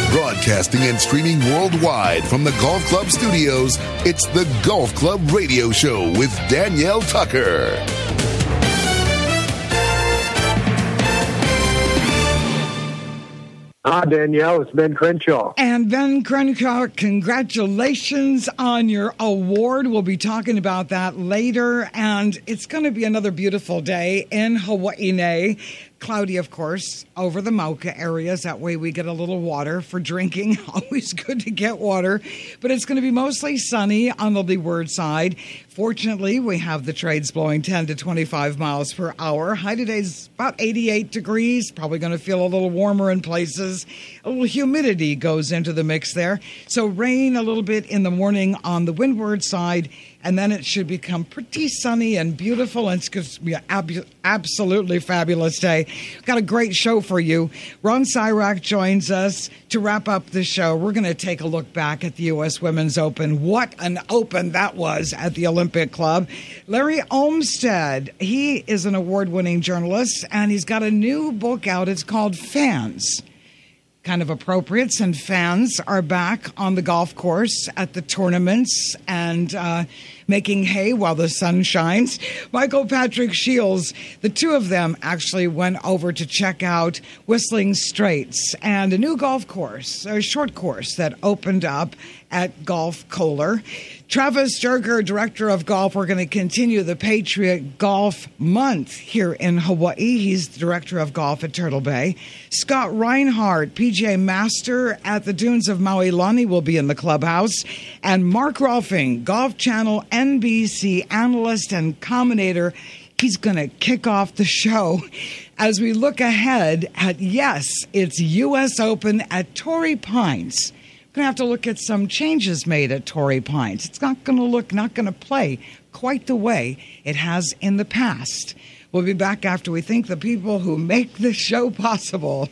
Broadcasting and streaming worldwide from the Golf Club studios, it's the Golf Club Radio Show with Danielle Tucker. Hi, Danielle. It's Ben Crenshaw. And Ben Crenshaw, congratulations on your award. We'll be talking about that later. And it's going to be another beautiful day in Hawaii. Cloudy, of course, over the Mauka areas. That way we get a little water for drinking. Always good to get water. But it's going to be mostly sunny on the leeward side. Fortunately, we have the trades blowing 10 to 25 miles per hour. High today is about 88 degrees. Probably going to feel a little warmer in places. A little humidity goes into the mix there. So rain a little bit in the morning on the windward side. And then it should become pretty sunny and beautiful. And it's going to be an absolutely fabulous day. Got a great show for you. Ron Cyrak joins us to wrap up the show. We're going to take a look back at the U.S. Women's Open. What an open that was at the Olympic Club. Larry Olmsted, he is an award-winning journalist, and he's got a new book out. It's called Fans. Kind of appropriate, since fans are back on the golf course at the tournaments and making hay while the sun shines. Michael Patrick Shields, the two of them actually went over to check out Whistling Straits and a new golf course, a short course that opened up at Golf Kohler. Travis Jerger, Director of Golf, we're going to continue the Patriot Golf Month here in Hawaii. He's the Director of Golf at Turtle Bay. Scott Reinhardt, PGA Master at the Dunes of Maui Lani, will be in the clubhouse. And Mark Rolfing, Golf Channel NBC analyst and commentator. He's going to kick off the show as we look ahead at, yes, it's U.S. Open at Torrey Pines. Going to have to look at some changes made at Torrey Pines. It's not going to play quite the way it has in the past. We'll be back after we thank the people who make this show possible.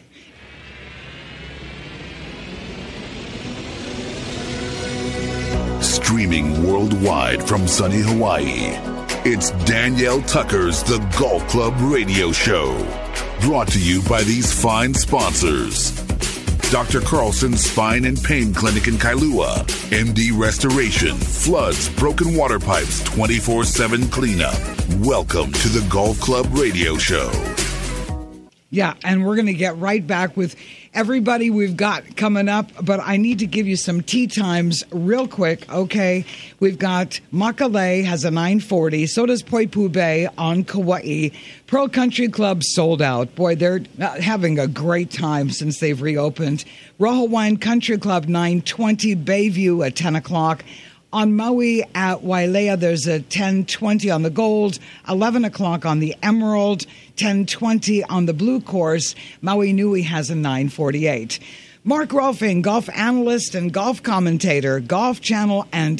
Streaming worldwide from sunny Hawaii, it's Danielle Tucker's The Golf Club Radio Show. Brought to you by these fine sponsors. Dr. Carlson's Spine and Pain Clinic in Kailua. MD Restoration. Floods, broken water pipes, 24/7 cleanup. Welcome to the Golf Club Radio Show. Yeah, and we're going to get right back with everybody we've got coming up, but I need to give you some tee times real quick, okay? We've got Makalei has a 940, so does Poipu Bay on Kauai. Pearl Country Club sold out. Boy, they're having a great time since they've reopened. Rojo Wine Country Club 920, Bayview at 10 o'clock. On Maui at Wailea, there's a 10:20 on the Gold, 11 o'clock on the Emerald, 10:20 on the Blue Course. Maui Nui has a 9:48. Mark Rolfing, golf analyst and golf commentator, Golf Channel and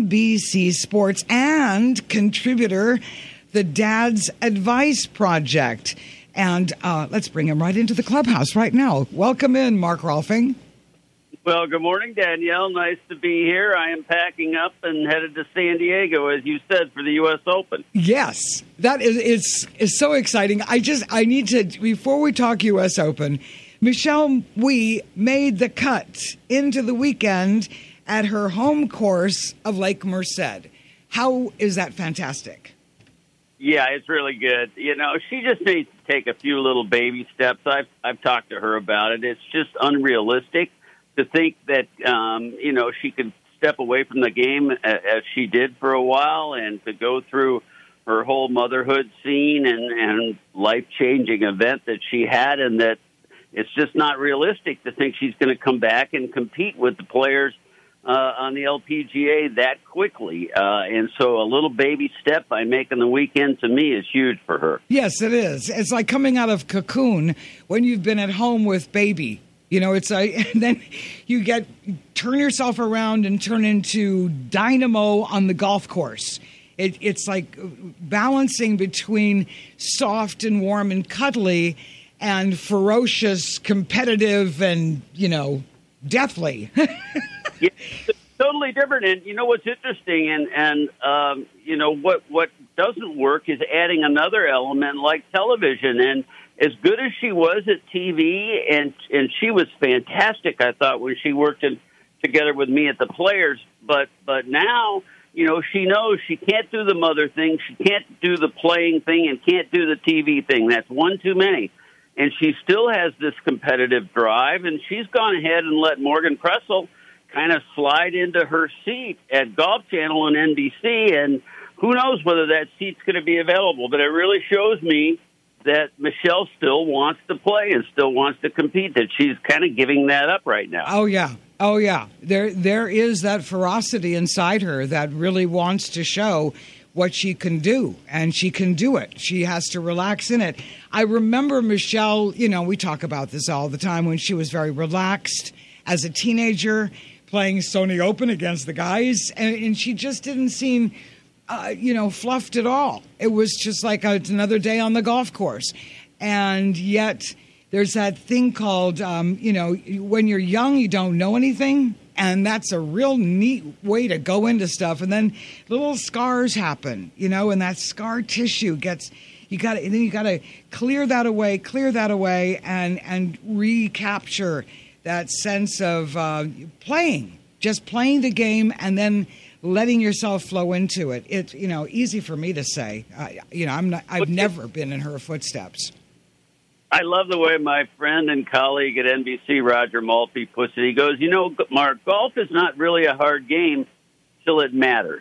NBC Sports, and contributor, the Dad's Advice Project. And let's bring him right into the clubhouse right now. Welcome in, Mark Rolfing. Well, good morning, Danielle. Nice to be here. I am packing up and headed to San Diego, as you said, for the U.S. Open. Yes, that is so exciting. I need to, before we talk U.S. Open, Michelle Wie made the cut into the weekend at her home course of Lake Merced. How is that fantastic? Yeah, it's really good. You know, she just needs to take a few little baby steps. I've talked to her about it. It's just unrealistic to think that, she could step away from the game as she did for a while and to go through her whole motherhood scene and life-changing event that she had, and that it's just not realistic to think she's going to come back and compete with the players on the LPGA that quickly. And so a little baby step by making the weekend, to me, is huge for her. Yes, it is. It's like coming out of cocoon when you've been at home with baby. You know, it's like, and then you turn yourself around and turn into dynamo on the golf course. It's like balancing between soft and warm and cuddly and ferocious, competitive, and, deathly. Yeah, it's totally different. And you know what's interesting, and what doesn't work is adding another element like television. And as good as she was at TV, and she was fantastic, I thought, when she worked together with me at the Players. But now, she knows she can't do the mother thing, she can't do the playing thing, and can't do the TV thing. That's one too many. And she still has this competitive drive, and she's gone ahead and let Morgan Pressel kind of slide into her seat at Golf Channel and NBC, and who knows whether that seat's going to be available. But it really shows me that Michelle still wants to play and still wants to compete, that she's kind of giving that up right now. Oh, yeah. There is that ferocity inside her that really wants to show what she can do, and she can do it. She has to relax in it. I remember Michelle, we talk about this all the time, when she was very relaxed as a teenager, playing Sony Open against the guys, and she just didn't seem, fluffed at all. It was just like it's another day on the golf course. And yet there's that thing called, when you're young, you don't know anything. And that's a real neat way to go into stuff. And then little scars happen, and that scar tissue you got to clear that away and recapture that sense of just playing the game and then letting yourself flow into it. It's, easy for me to say. I've never been in her footsteps. I love the way my friend and colleague at NBC, Roger Maltby, puts it. He goes, Mark, golf is not really a hard game till it matters,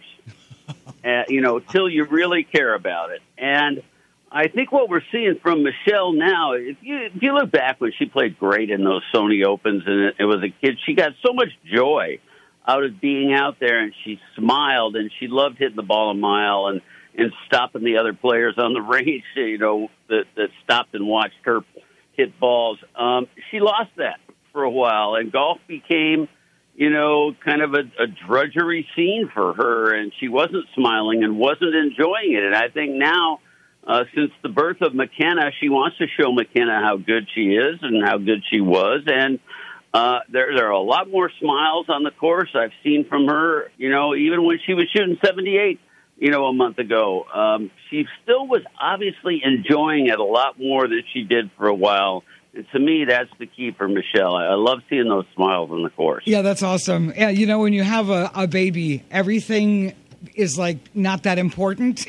till you really care about it. And I think what we're seeing from Michelle now, if you look back when she played great in those Sony Opens and it was a kid, she got so much joy out of being out there, and she smiled, and she loved hitting the ball a mile and stopping the other players on the range, that stopped and watched her hit balls. She lost that for a while, and golf became, kind of a drudgery scene for her, and she wasn't smiling and wasn't enjoying it. And I think now, since the birth of McKenna, she wants to show McKenna how good she is and how good she was, and there are a lot more smiles on the course I've seen from her, even when she was shooting 78, a month ago. She still was obviously enjoying it a lot more than she did for a while. And to me, that's the key for Michelle. I love seeing those smiles on the course. Yeah, that's awesome. Yeah, when you have a baby, everything is like not that important.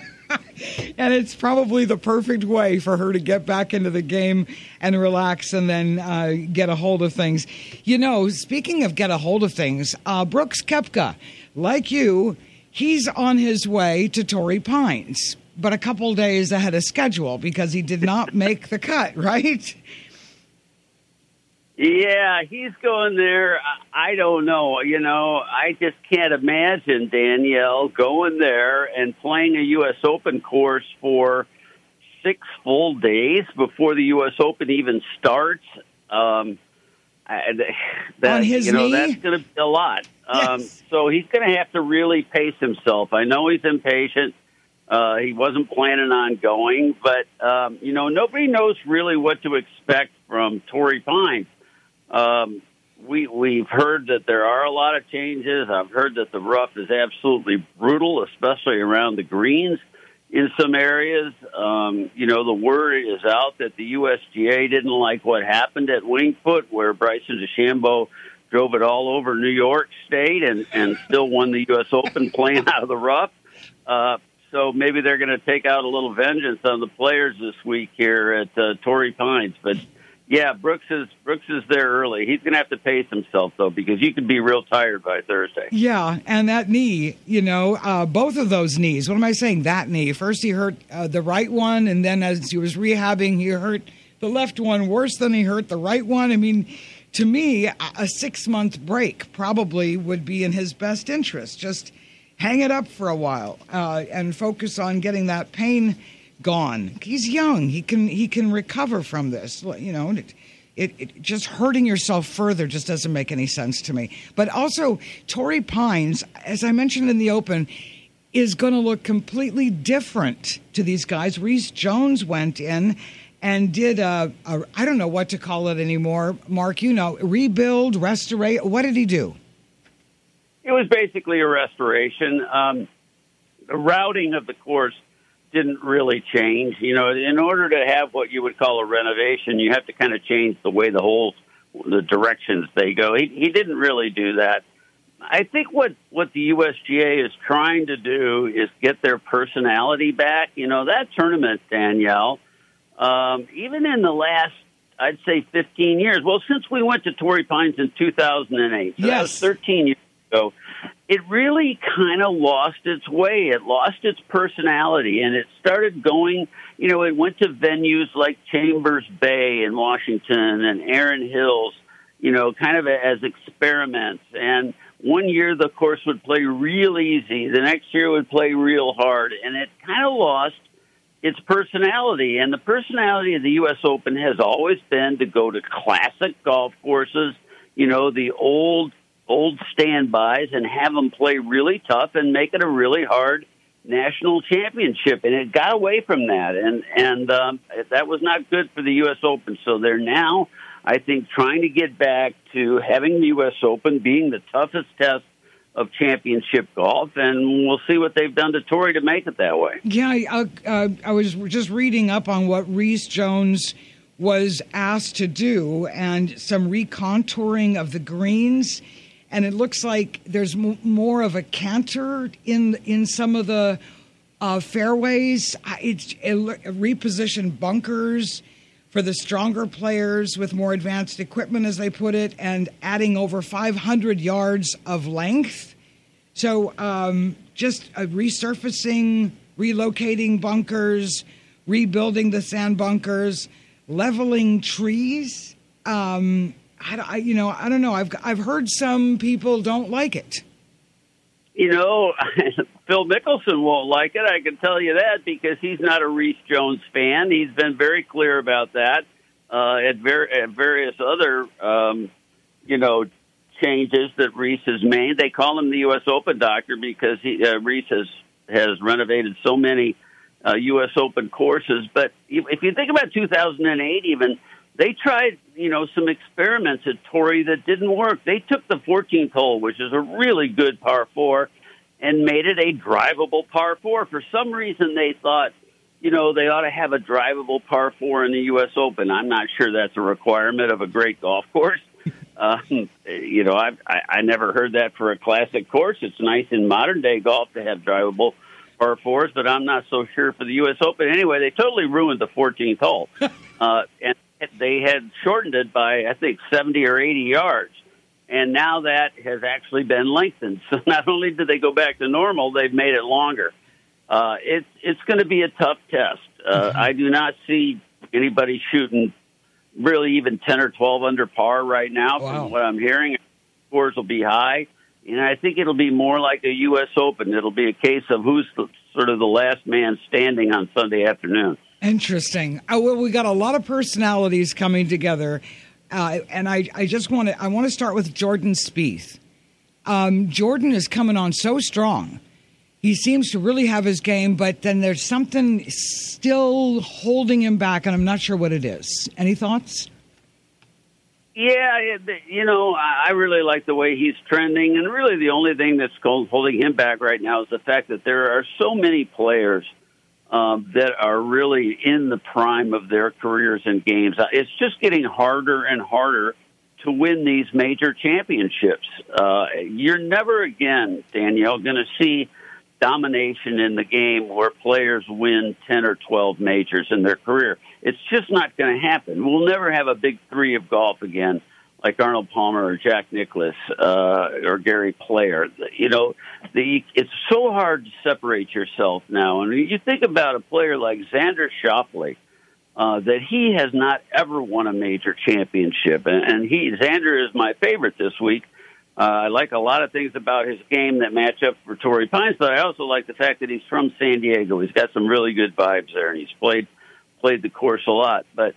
And it's probably the perfect way for her to get back into the game and relax and then get a hold of things. Speaking of get a hold of things, Brooks Koepka, like you, he's on his way to Torrey Pines, but a couple days ahead of schedule because he did not make the cut, right? Yeah, he's going there. I don't know. I just can't imagine Danielle going there and playing a U.S. Open course for 6 full days before the U.S. Open even starts. On his knee? That's going to be a lot. Yes. So he's going to have to really pace himself. I know he's impatient. He wasn't planning on going, but, nobody knows really what to expect from Torrey Pines. We've heard that there are a lot of changes. I've heard that the rough is absolutely brutal, especially around the greens in some areas. The word is out that the USGA didn't like what happened at Wingfoot, where Bryson DeChambeau drove it all over New York State and still won the U.S. Open playing out of the rough. So maybe they're going to take out a little vengeance on the players this week here at Torrey Pines. But yeah, Brooks is there early. He's going to have to pace himself, though, because you could be real tired by Thursday. Yeah, and that knee, both of those knees. What am I saying? That knee. First he hurt the right one, and then as he was rehabbing, he hurt the left one worse than he hurt the right one. I mean, to me, a 6-month break probably would be in his best interest. Just hang it up for a while and focus on getting that pain gone. He's young. He can recover from this. It just hurting yourself further just doesn't make any sense to me. But also, Torrey Pines, as I mentioned in the Open, is going to look completely different to these guys. Reece Jones went in and did I don't know what to call it anymore. Mark, rebuild, restorate. What did he do? It was basically a restoration. The routing of the course didn't really change. You know, in order to have what you would call a renovation, you have to kind of change the way the directions they go. He didn't really do that. I think what the USGA is trying to do is get their personality back. You know, that tournament, Danielle, even in the last, I'd say 15 years, well, since we went to Torrey Pines in 2008, so that was 13 years ago, it really kind of lost its way. It lost its personality, and it started going, you know, it went to venues like Chambers Bay in Washington and Erin Hills, you know, kind of as experiments. And one year the course would play real easy. The next year it would play real hard. And it kind of lost its personality. And the personality of the U.S. Open has always been to go to classic golf courses, you know, the old standbys, and have them play really tough and make it a really hard national championship. And it got away from that. And that was not good for the U.S. Open. So they're now, I think, trying to get back to having the U.S. Open being the toughest test of championship golf, and we'll see what they've done to Torrey to make it that way. Yeah, I was just reading up on what Rees Jones was asked to do and some recontouring of the greens, and it looks like there's more of a canter in some of the fairways. It's repositioned bunkers for the stronger players with more advanced equipment, as they put it, and adding over 500 yards of length. So just resurfacing, relocating bunkers, rebuilding the sand bunkers, leveling trees. I don't know. I've heard some people don't like it. You know, Phil Mickelson won't like it. I can tell you that because he's not a Rees Jones fan. He's been very clear about that at various other, changes that Rees has made. They call him the U.S. Open doctor because Rees has renovated so many U.S. Open courses. But if you think about 2008 even, they tried, some experiments at Torrey that didn't work. They took the 14th hole, which is a really good par 4, and made it a drivable par 4. For some reason, they thought, they ought to have a drivable par 4 in the U.S. Open. I'm not sure that's a requirement of a great golf course. I never heard that for a classic course. It's nice in modern-day golf to have drivable par 4s, but I'm not so sure for the U.S. Open. Anyway, they totally ruined the 14th hole. And they had shortened it by, I think, 70 or 80 yards. And now that has actually been lengthened. So not only did they go back to normal, they've made it longer. It's going to be a tough test. I do not see anybody shooting really even 10 or 12 under par right now. Wow. From what I'm hearing. Scores will be high. And I think it'll be more like a U.S. Open. It'll be a case of who's sort of the last man standing on Sunday afternoon. Interesting. Well, we got a lot of personalities coming together, and I want to start with Jordan Spieth. Jordan is coming on so strong. He seems to really have his game, but then there's something still holding him back, and I'm not sure what it is. Any thoughts? Yeah, I really like the way he's trending, and really the only thing that's holding him back right now is the fact that there are so many players that are really in the prime of their careers and games. It's just getting harder and harder to win these major championships. You're never again, Danielle, going to see domination in the game where players win 10 or 12 majors in their career. It's just not going to happen. We'll never have a big three of golf again, like Arnold Palmer or Jack Nicklaus or Gary Player. It's so hard to separate yourself now. And you think about a player like Xander Schauffele, that he has not ever won a major championship. And Xander is my favorite this week. I like a lot of things about his game that match up for Torrey Pines, but I also like the fact that he's from San Diego. He's got some really good vibes there, and he's played the course a lot. But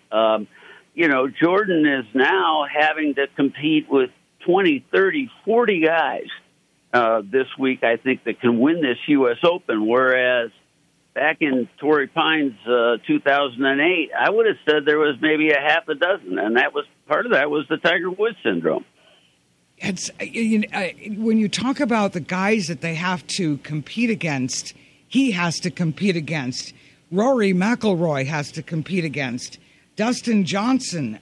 Jordan is now having to compete with 20, 30, 40 guys this week, I think, that can win this U.S. Open, whereas back in Torrey Pines 2008, I would have said there was maybe a half a dozen, and part of that was the Tiger Woods syndrome. When you talk about the guys that they have to compete against, he has to compete against. Rory McIlroy has to compete against. Dustin Johnson.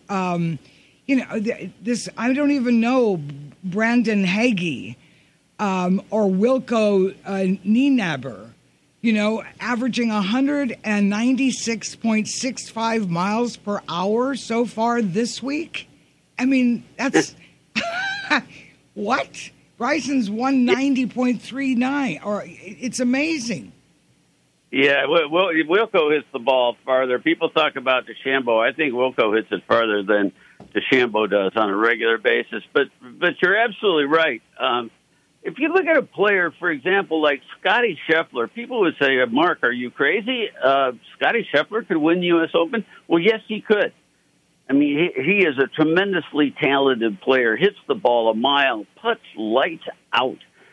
This I don't even know Brandon Hagee or Wilco Nienaber. Averaging 196.65 miles per hour so far this week. I mean, that's what? Bryson's 190.39, or it's amazing. Yeah, Wilco hits the ball farther. People talk about DeChambeau. I think Wilco hits it farther than DeChambeau does on a regular basis. But you're absolutely right. If you look at a player, for example, like Scotty Scheffler, people would say, Mark, are you crazy? Scotty Scheffler could win the U.S. Open? Well, yes, he could. I mean, he is a tremendously talented player, hits the ball a mile, puts lights out.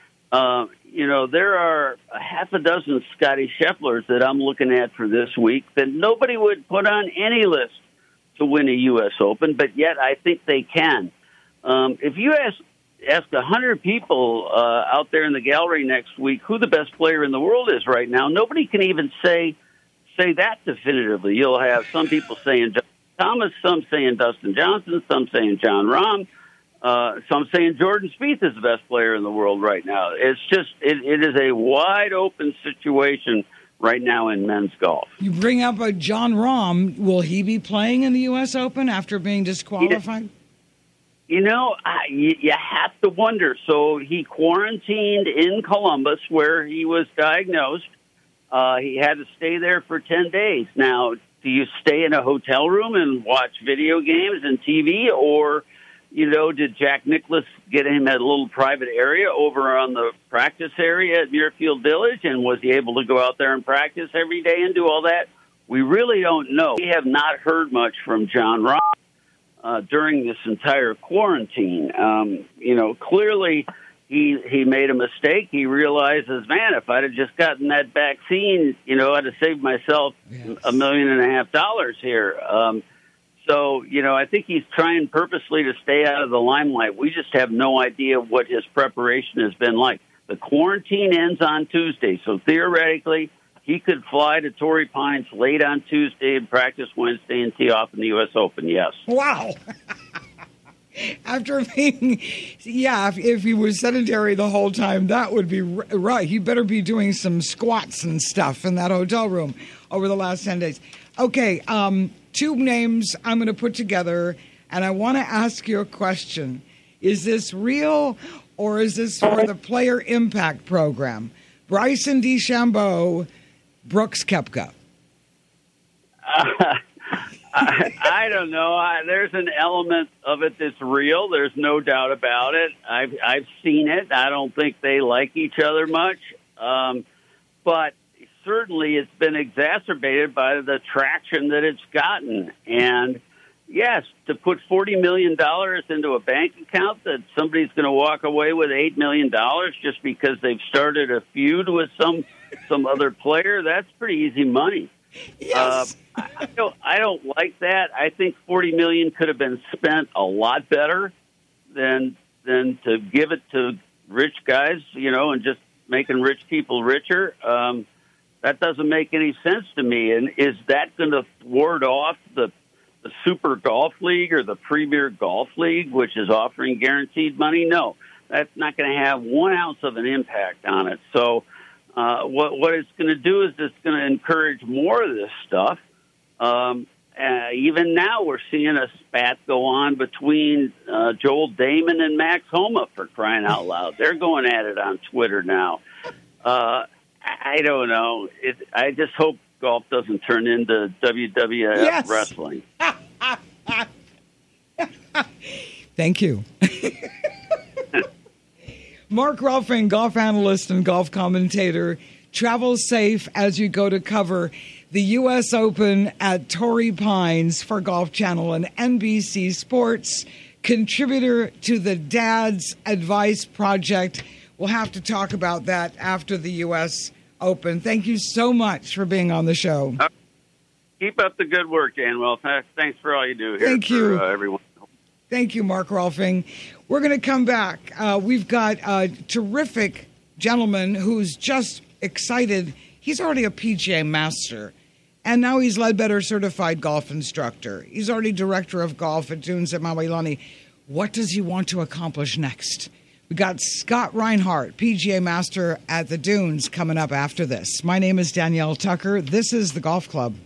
There are a half a dozen Scotty Schefflers that I'm looking at for this week that nobody would put on any list to win a U.S. Open, but yet I think they can. If you ask 100 people out there in the gallery next week who the best player in the world is right now, nobody can even say that definitively. You'll have some people saying Justin Thomas, some saying Dustin Johnson, some saying Jon Rahm, some saying Jordan Spieth is the best player in the world right now. It's just it is a wide open situation right now in men's golf. You bring up a Jon Rahm. Will he be playing in the U.S. Open after being disqualified? You have to wonder. So he quarantined in Columbus where he was diagnosed. He had to stay there for 10 days. Now, do you stay in a hotel room and watch video games and TV, or, did Jack Nicklaus get him at a little private area over on the practice area at Muirfield Village, and was he able to go out there and practice every day and do all that? We really don't know. We have not heard much from Jon Rahm during this entire quarantine. Clearly he made a mistake. He realizes, man, if I'd have just gotten that vaccine, I'd have saved myself $1.5 million here. I think he's trying purposely to stay out of the limelight. We just have no idea what his preparation has been like. The quarantine ends on Tuesday, so theoretically he could fly to Torrey Pines late on Tuesday and practice Wednesday and tee off in the U.S. Open, yes. Wow. After being, if he was sedentary the whole time, that would be right. He better be doing some squats and stuff in that hotel room over the last 10 days. Okay, two names I'm going to put together, and I want to ask you a question. Is this real, or is this for the Player Impact Program? Bryson DeChambeau, Brooks Koepka. I don't know. There's an element of it that's real. There's no doubt about it. I've seen it. I don't think they like each other much. But certainly it's been exacerbated by the traction that it's gotten. And, yes, to put $40 million into a bank account that somebody's going to walk away with $8 million just because they've started a feud with some other player, that's pretty easy money. Yes. I don't like that. I think $40 million could have been spent a lot better than to give it to rich guys, and just making rich people richer. That doesn't make any sense to me. And is that going to ward off the Super Golf League or the Premier Golf League, which is offering guaranteed money? No, that's not going to have 1 ounce of an impact on it. So what it's going to do is it's going to encourage more of this stuff. Even now we're seeing a spat go on between Joel Damon and Max Homa, for crying out loud. They're going at it on Twitter now. I don't know. I just hope golf doesn't turn into WWF wrestling. Thank you. Mark Rolfing, golf analyst and golf commentator. Travel safe as you go to cover the U.S. Open at Torrey Pines for Golf Channel and NBC Sports. Contributor to the Dad's Advice Project. We'll have to talk about that after the U.S. Open. Thank you so much for being on the show. Keep up the good work, Danwell. Thanks for all you do here. Thank you, everyone. Thank you, Mark Rolfing. We're going to come back. We've got a terrific gentleman who's just excited. He's already a PGA master, and now he's Ledbetter certified golf instructor. He's already director of golf at Dunes at Maui Lani. What does he want to accomplish next? We got Scott Reinhardt, PGA master at the Dunes, coming up after this. My name is Danielle Tucker. This is the Golf Club.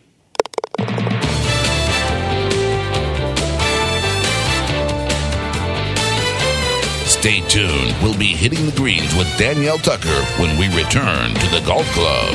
Stay tuned. We'll be hitting the greens with Danielle Tucker when we return to the Golf Club.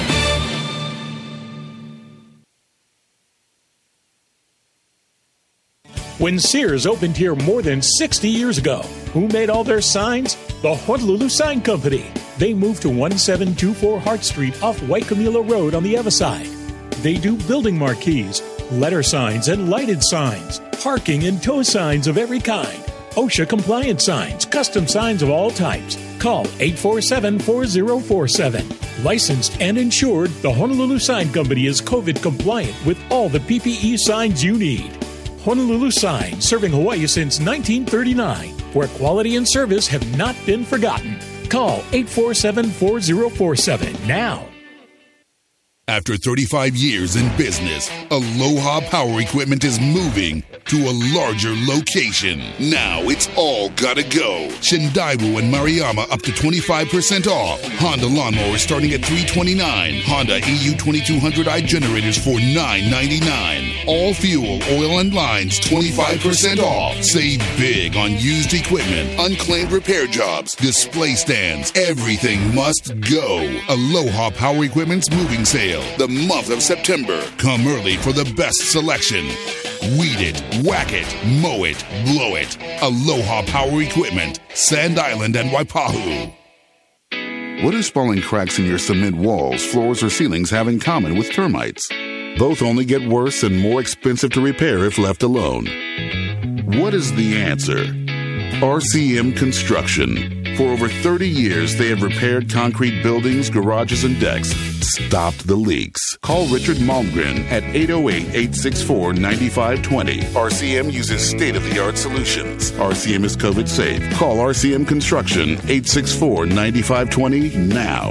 When Sears opened here more than 60 years ago, who made all their signs? The Honolulu Sign Company. They moved to 1724 Hart Street off Waikimula Road on the Ewa side. They do building marquees, letter signs and lighted signs, parking and tow signs of every kind, OSHA compliant signs, custom signs of all types. Call 847-4047. Licensed and insured, the Honolulu Sign Company is COVID compliant with all the PPE signs you need. Honolulu Sign, serving Hawaii since 1939, where quality and service have not been forgotten. Call 847-4047 now. After 35 years in business, Aloha Power Equipment is moving to a larger location. Now it's all gotta go. Shindaibu and Mariama up to 25% off. Honda lawnmowers starting at $329. Honda EU 2200i generators for $999. All fuel, oil, and lines 25% off. Save big on used equipment, unclaimed repair jobs, display stands. Everything must go. Aloha Power Equipment's moving sale. The month of September. Come early for the best selection. Weed it, whack it, mow it, blow it. Aloha Power Equipment, Sand Island and Waipahu. What do spalling cracks in your cement walls, floors, or ceilings have in common with termites? Both only get worse and more expensive to repair if left alone. What is the answer? RCM Construction. For over 30 years, they have repaired concrete buildings, garages, and decks. Stopped the leaks. Call Richard Malmgren at 808-864-9520. RCM uses state-of-the-art solutions. RCM is COVID safe. Call RCM Construction 864-9520 now.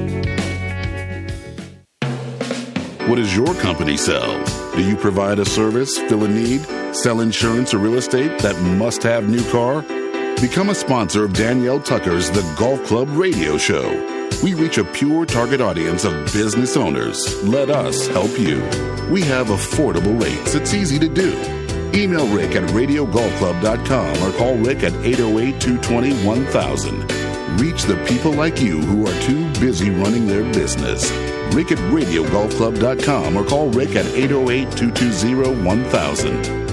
What does your company sell? Do you provide a service, fill a need, sell insurance or real estate, that must-have new car? Become a sponsor of Danielle Tucker's The Golf Club radio show. We reach a pure target audience of business owners. Let us help you. We have affordable rates. It's easy to do. Email Rick at radiogolfclub.com or call Rick at 808-220-1000. Reach the people like you who are too busy running their business. Rick at radiogolfclub.com or call Rick at 808-220-1000.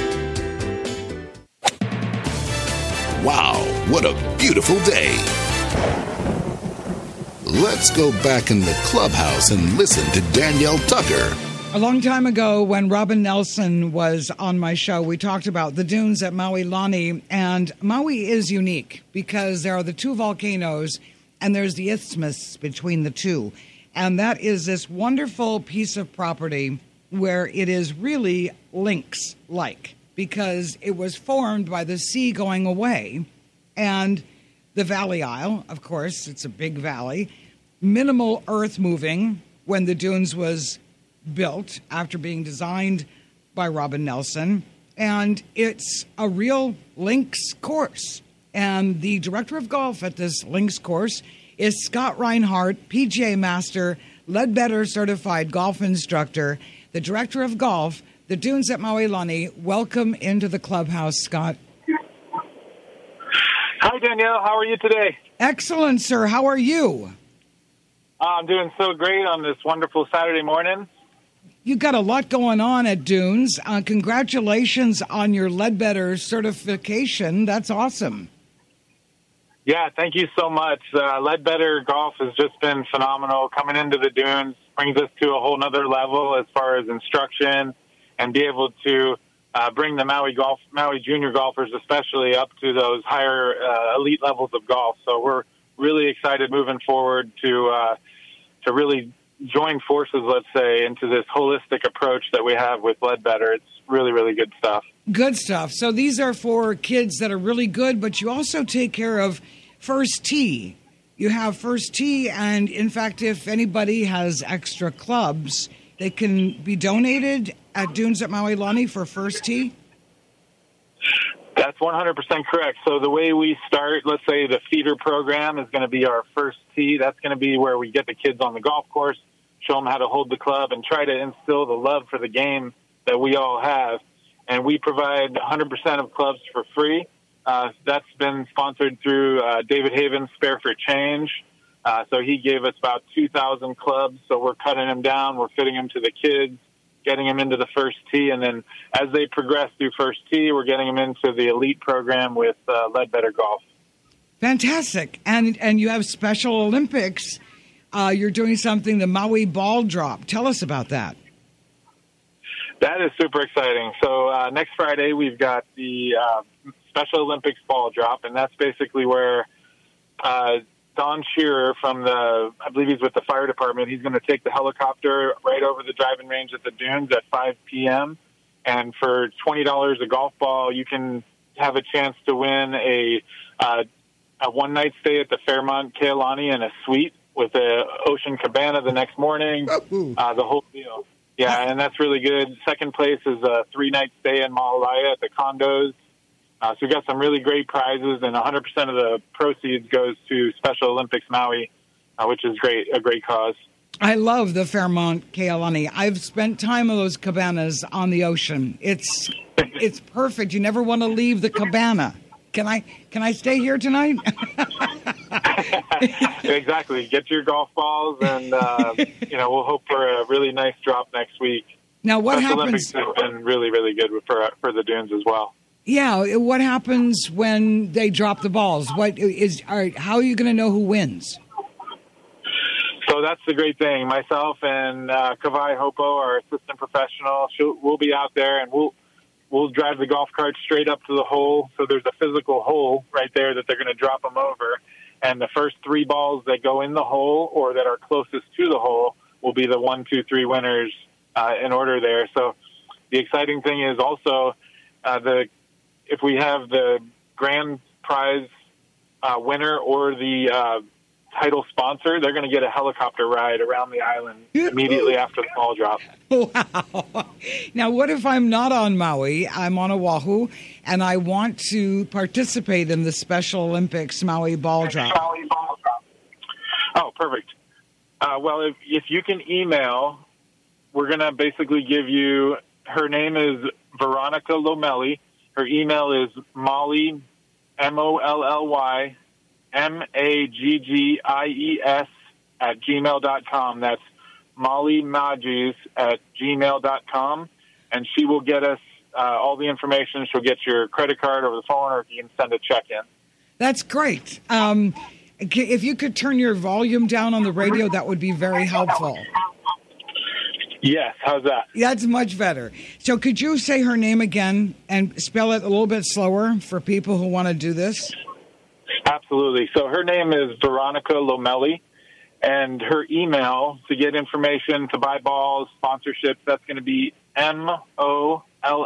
Wow, what a beautiful day. Let's go back in the clubhouse and listen to Danielle Tucker. A long time ago, when Robin Nelson was on my show, we talked about the dunes at Maui Lani. And Maui is unique because there are the two volcanoes and there's the isthmus between the two. And that is this wonderful piece of property where it is really lynx-like, because it was formed by the sea going away. And the Valley Isle, of course, it's a big valley, minimal earth moving when the dunes was built after being designed by Robin Nelson. And it's a real links course. And the director of golf at this links course is Scott Reinhardt, PGA master, Ledbetter certified golf instructor, the director of golf, the Dunes at Maui Lani. Welcome into the clubhouse, Scott. Hi, Danielle. How are you today? Excellent, sir. How are you? I'm doing so great on this wonderful Saturday morning. You've got a lot going on at Dunes. Congratulations on your Ledbetter certification. That's awesome. Yeah, thank you so much. Ledbetter Golf has just been phenomenal. Coming into the Dunes brings us to a whole nother level as far as instruction, and be able to bring the Maui junior golfers especially up to those higher elite levels of golf. So we're really excited moving forward to really join forces, let's say, into this holistic approach that we have with Ledbetter. It's really, really good stuff. Good stuff. So these are for kids that are really good, but you also take care of first tee you have First Tee, and in fact, if anybody has extra clubs, they can be donated at Dunes at Maui Lani for First Tee? That's 100% correct. So the way we start, let's say the feeder program is going to be our First Tee. That's going to be where we get the kids on the golf course, show them how to hold the club, and try to instill the love for the game that we all have. And we provide 100% of clubs for free. That's been sponsored through David Haven's Spare for Change. So he gave us about 2,000 clubs. So we're cutting them down. We're fitting them to the kids, getting them into the First Tee. And then as they progress through First Tee, we're getting them into the elite program with Ledbetter Golf. Fantastic. And you have Special Olympics. You're doing something, the Maui Ball Drop. Tell us about that. That is super exciting. So next Friday, we've got the Special Olympics Ball Drop, and that's basically where Don Shearer from I believe he's with the fire department, he's going to take the helicopter right over the driving range at the Dunes at 5 p.m. And for $20 a golf ball, you can have a chance to win a one-night stay at the Fairmont Kealani and a suite with the Ocean Cabana the next morning, the whole deal. Yeah, and that's really good. Second place is a 3-night stay in Maalaea at the condos. So we've got some really great prizes, and 100% of the proceeds goes to Special Olympics Maui, which is great, a great cause. I love the Fairmont Kealani. I've spent time in those cabanas on the ocean. It's perfect. You never want to leave the cabana. Can I stay here tonight? Exactly. Get your golf balls, and we'll hope for a really nice drop next week. Now, what Special happens? Olympics has been really, really good for the Dunes as well. Yeah, what happens when they drop the balls? How are you going to know who wins? So that's the great thing. Myself and Kawai Hopo, our assistant professional, we'll be out there, and we'll drive the golf cart straight up to the hole. So there's a physical hole right there that they're going to drop them over. And the first 3 balls that go in the hole or that are closest to the hole will be the 1, 2, 3 winners in order there. So the exciting thing is also if we have the grand prize winner or the title sponsor, they're going to get a helicopter ride around the island immediately after the ball drop. Wow. Now, what if I'm not on Maui? I'm on Oahu, and I want to participate in the Special Olympics Maui Ball Drop. Oh, perfect. Well, if you can email, we're going to basically give you, her name is Veronica Lomelli. Her email is Molly, MOLLY, MAGGIES @gmail.com. That's Molly Maggies @gmail.com. And she will get us all the information. She'll get your credit card over the phone, or you can send a check in. That's great. If you could turn your volume down on the radio, that would be very helpful. Yes, how's that? That's much better. So could you say her name again and spell it a little bit slower for people who want to do this? Absolutely. So her name is Veronica Lomelli, and her email to get information, to buy balls, sponsorships, that's going to be MOLLY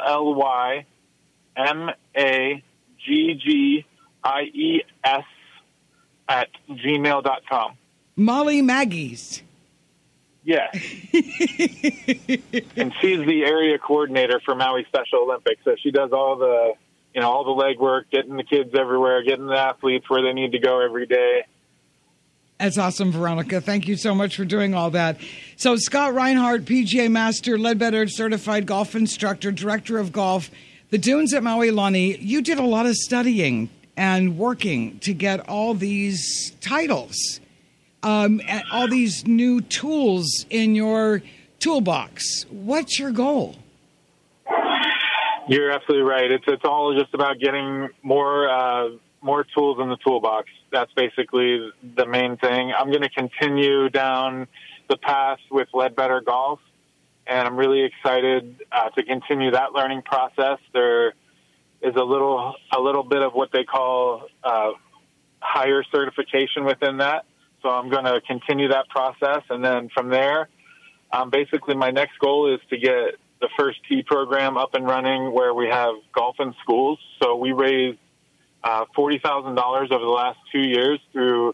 MAGGIES @gmail.com. Molly Maggies. Yes. And she's the area coordinator for Maui Special Olympics. So she does all the legwork, getting the kids everywhere, getting the athletes where they need to go every day. That's awesome, Veronica. Thank you so much for doing all that. So Scott Reinhardt, PGA Master, Ledbetter Certified Golf Instructor, Director of Golf, the Dunes at Maui Lani, you did a lot of studying and working to get all these titles. And all these new tools in your toolbox. What's your goal? You're absolutely right. It's all just about getting more tools in the toolbox. That's basically the main thing. I'm going to continue down the path with Ledbetter Golf, and I'm really excited to continue that learning process. There is a little bit of what they call higher certification within that. So I'm going to continue that process. And then from there, basically my next goal is to get the First Tee program up and running where we have golf in schools. So we raised $40,000 over the last 2 years through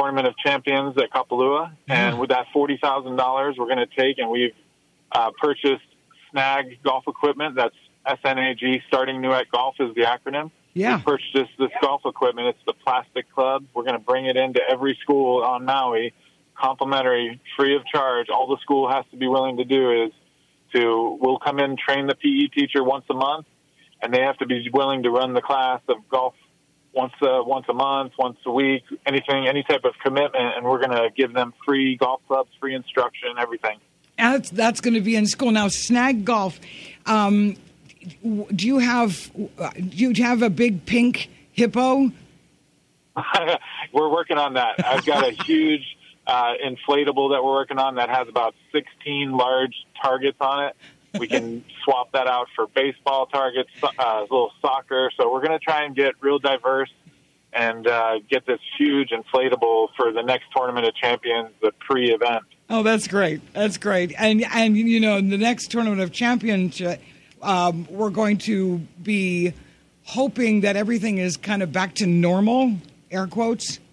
Tournament of Champions at Kapalua. And with that $40,000, we're going to take, and we've purchased Snag golf equipment. That's SNAG, Starting New at Golf is the acronym. Yeah. We purchased this golf equipment. It's the plastic club. We're going to bring it into every school on Maui, complimentary, free of charge. All the school has to be willing to do is we'll come in, train the PE teacher once a month, and they have to be willing to run the class of golf once a month, once a week, any type of commitment, and we're going to give them free golf clubs, free instruction, everything. And that's going to be in school. Now, Snag Golf, do you have a big pink hippo? We're working on that. I've got a huge inflatable that we're working on that has about 16 large targets on it. We can swap that out for baseball targets, little soccer. So we're going to try and get real diverse and get this huge inflatable for the next Tournament of Champions, the pre-event. Oh, that's great. That's great. And in the next Tournament of Champions, we're going to be hoping that everything is kind of back to normal, air quotes.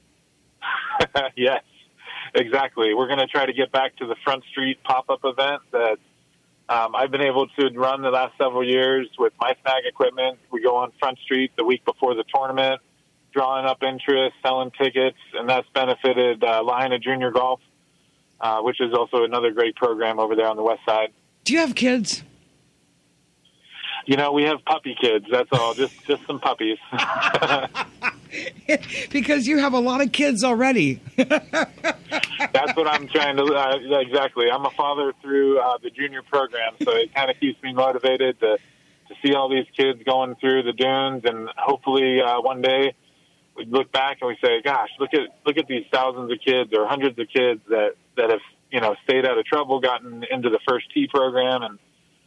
Yes, exactly. We're going to try to get back to the Front Street pop-up event that I've been able to run the last several years with my Snag equipment. We go on Front Street the week before the tournament, drawing up interest, selling tickets, and that's benefited Lahaina Junior Golf, which is also another great program over there on the west side. Do you have kids? We have puppy kids. That's all, just some puppies. Because you have a lot of kids already. That's what I'm trying to exactly. I'm a father through the junior program, so it kind of keeps me motivated to see all these kids going through the dunes, and hopefully one day we look back and we say, "Gosh, look at these thousands of kids or hundreds of kids that have stayed out of trouble, gotten into the first tee program, and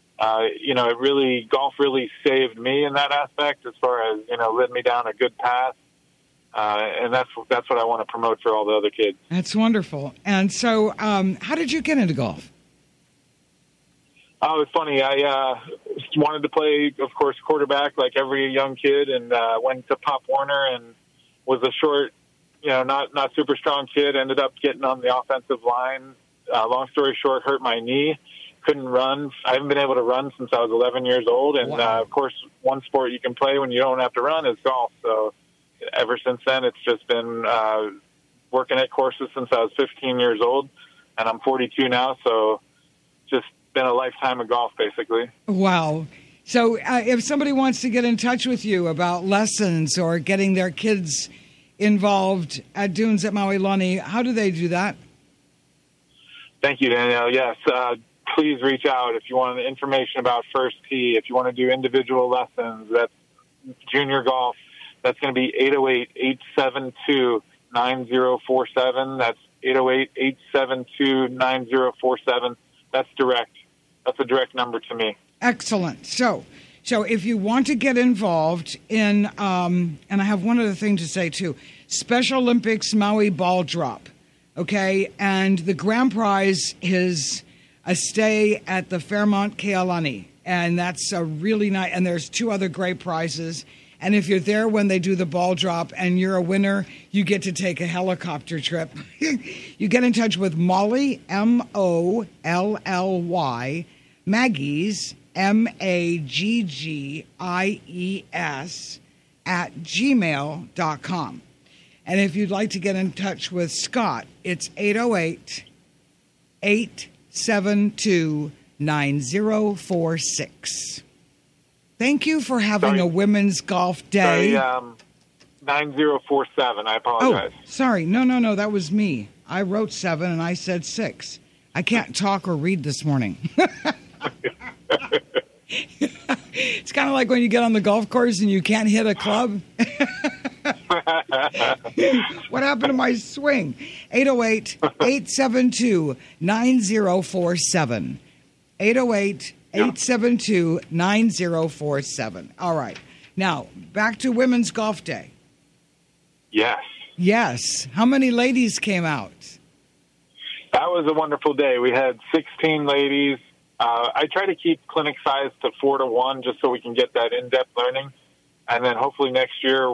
golf really saved me in that aspect as far as led me down a good path." And that's what I want to promote for all the other kids. That's wonderful. And so, how did you get into golf? Oh, it's funny. I wanted to play, of course, quarterback like every young kid, and went to Pop Warner and was a short, not super strong kid. Ended up getting on the offensive line. Long story short, hurt my knee. Couldn't run. I haven't been able to run since I was 11 years old. And, wow. Of course, one sport you can play when you don't have to run is golf. So ever since then, it's just been working at courses since I was 15 years old, and I'm 42 now, so just been a lifetime of golf, basically. Wow. So if somebody wants to get in touch with you about lessons or getting their kids involved at Dunes at Maui Lani, how do they do that? Thank you, Danielle. Yes, please reach out if you want information about First Tee, if you want to do individual lessons. That's junior golf. That's going to be 808-872-9047. That's 808-872-9047. That's direct. That's a direct number to me. Excellent. So if you want to get involved in, and I have one other thing to say too, Special Olympics Maui ball drop, okay? And the grand prize is a stay at the Fairmont Kealani, and that's a really nice, and there's two other great prizes. And if you're there when they do the ball drop and you're a winner, you get to take a helicopter trip. You get in touch with Molly, Molly, Maggie's, Maggies, @gmail.com. And if you'd like to get in touch with Scott, it's 808-872-9046. Thank you for having a women's golf day. 9047. I apologize. Oh, sorry. No. That was me. I wrote 7 and I said 6. I can't talk or read this morning. It's kind of like when you get on the golf course and you can't hit a club. What happened to my swing? 808-872-9047. 808-872-9047. All right. Now, back to Women's Golf Day. Yes. How many ladies came out? That was a wonderful day. We had 16 ladies. I try to keep clinic size to 4 to 1 just so we can get that in-depth learning. And then hopefully next year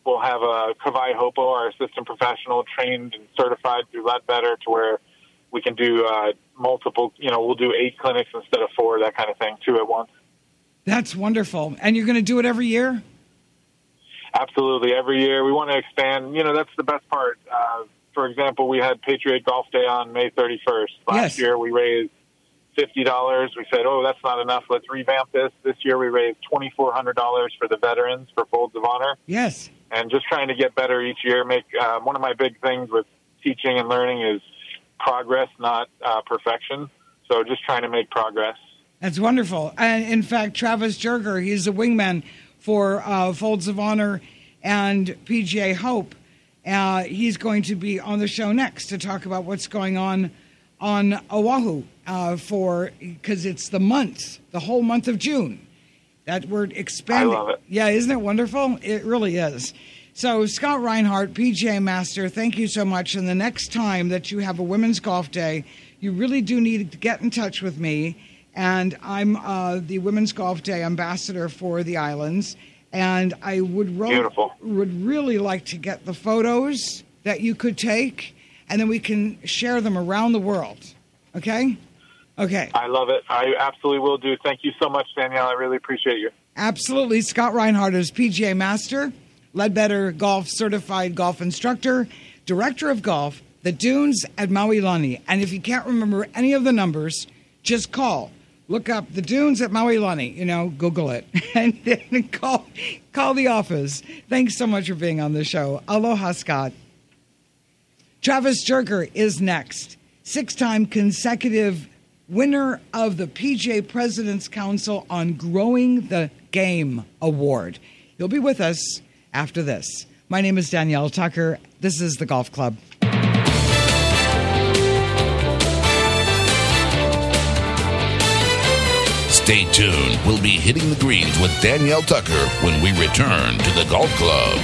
we'll have Kavai Hopo, our assistant professional, trained and certified through Ledbetter, to where we can do multiple, we'll do 8 clinics instead of 4, that kind of thing, 2 at once. That's wonderful. And you're going to do it every year? Absolutely. Every year. We want to expand. That's the best part. For example, we had Patriot Golf Day on May 31st. Last year we raised $50. We said, that's not enough. Let's revamp this. This year we raised $2,400 for the veterans for Folds of Honor. Yes. And just trying to get better each year. Make one of my big things with teaching and learning is progress, not perfection. So just trying to make progress. That's wonderful. And in fact, Travis Jerger, he's the wingman for Folds of Honor and PGA Hope. He's going to be on the show next to talk about what's going on Oahu because it's the whole month of June that we're expanding. I love it. Yeah, isn't it wonderful? It really is. So Scott Reinhardt, PGA Master, thank you so much. And the next time that you have a Women's Golf Day, you really do need to get in touch with me. And I'm the Women's Golf Day ambassador for the islands. And I would really like to get the photos that you could take, and then we can share them around the world. Okay? Okay. I love it. I absolutely will do. Thank you so much, Danielle. I really appreciate you. Absolutely. Scott Reinhardt is PGA Master, Ledbetter Golf Certified Golf Instructor, Director of Golf, the Dunes at Maui Lani. And if you can't remember any of the numbers, just call. Look up the Dunes at Maui Lani, Google it, and then call the office. Thanks so much for being on the show. Aloha, Scott. Travis Jerger is next. 6-time consecutive winner of the PGA President's Council on Growing the Game Award. He'll be with us after this. My name is Danielle Tucker. This is the Golf Club. Stay tuned. We'll be hitting the greens with Danielle Tucker when we return to the Golf Club.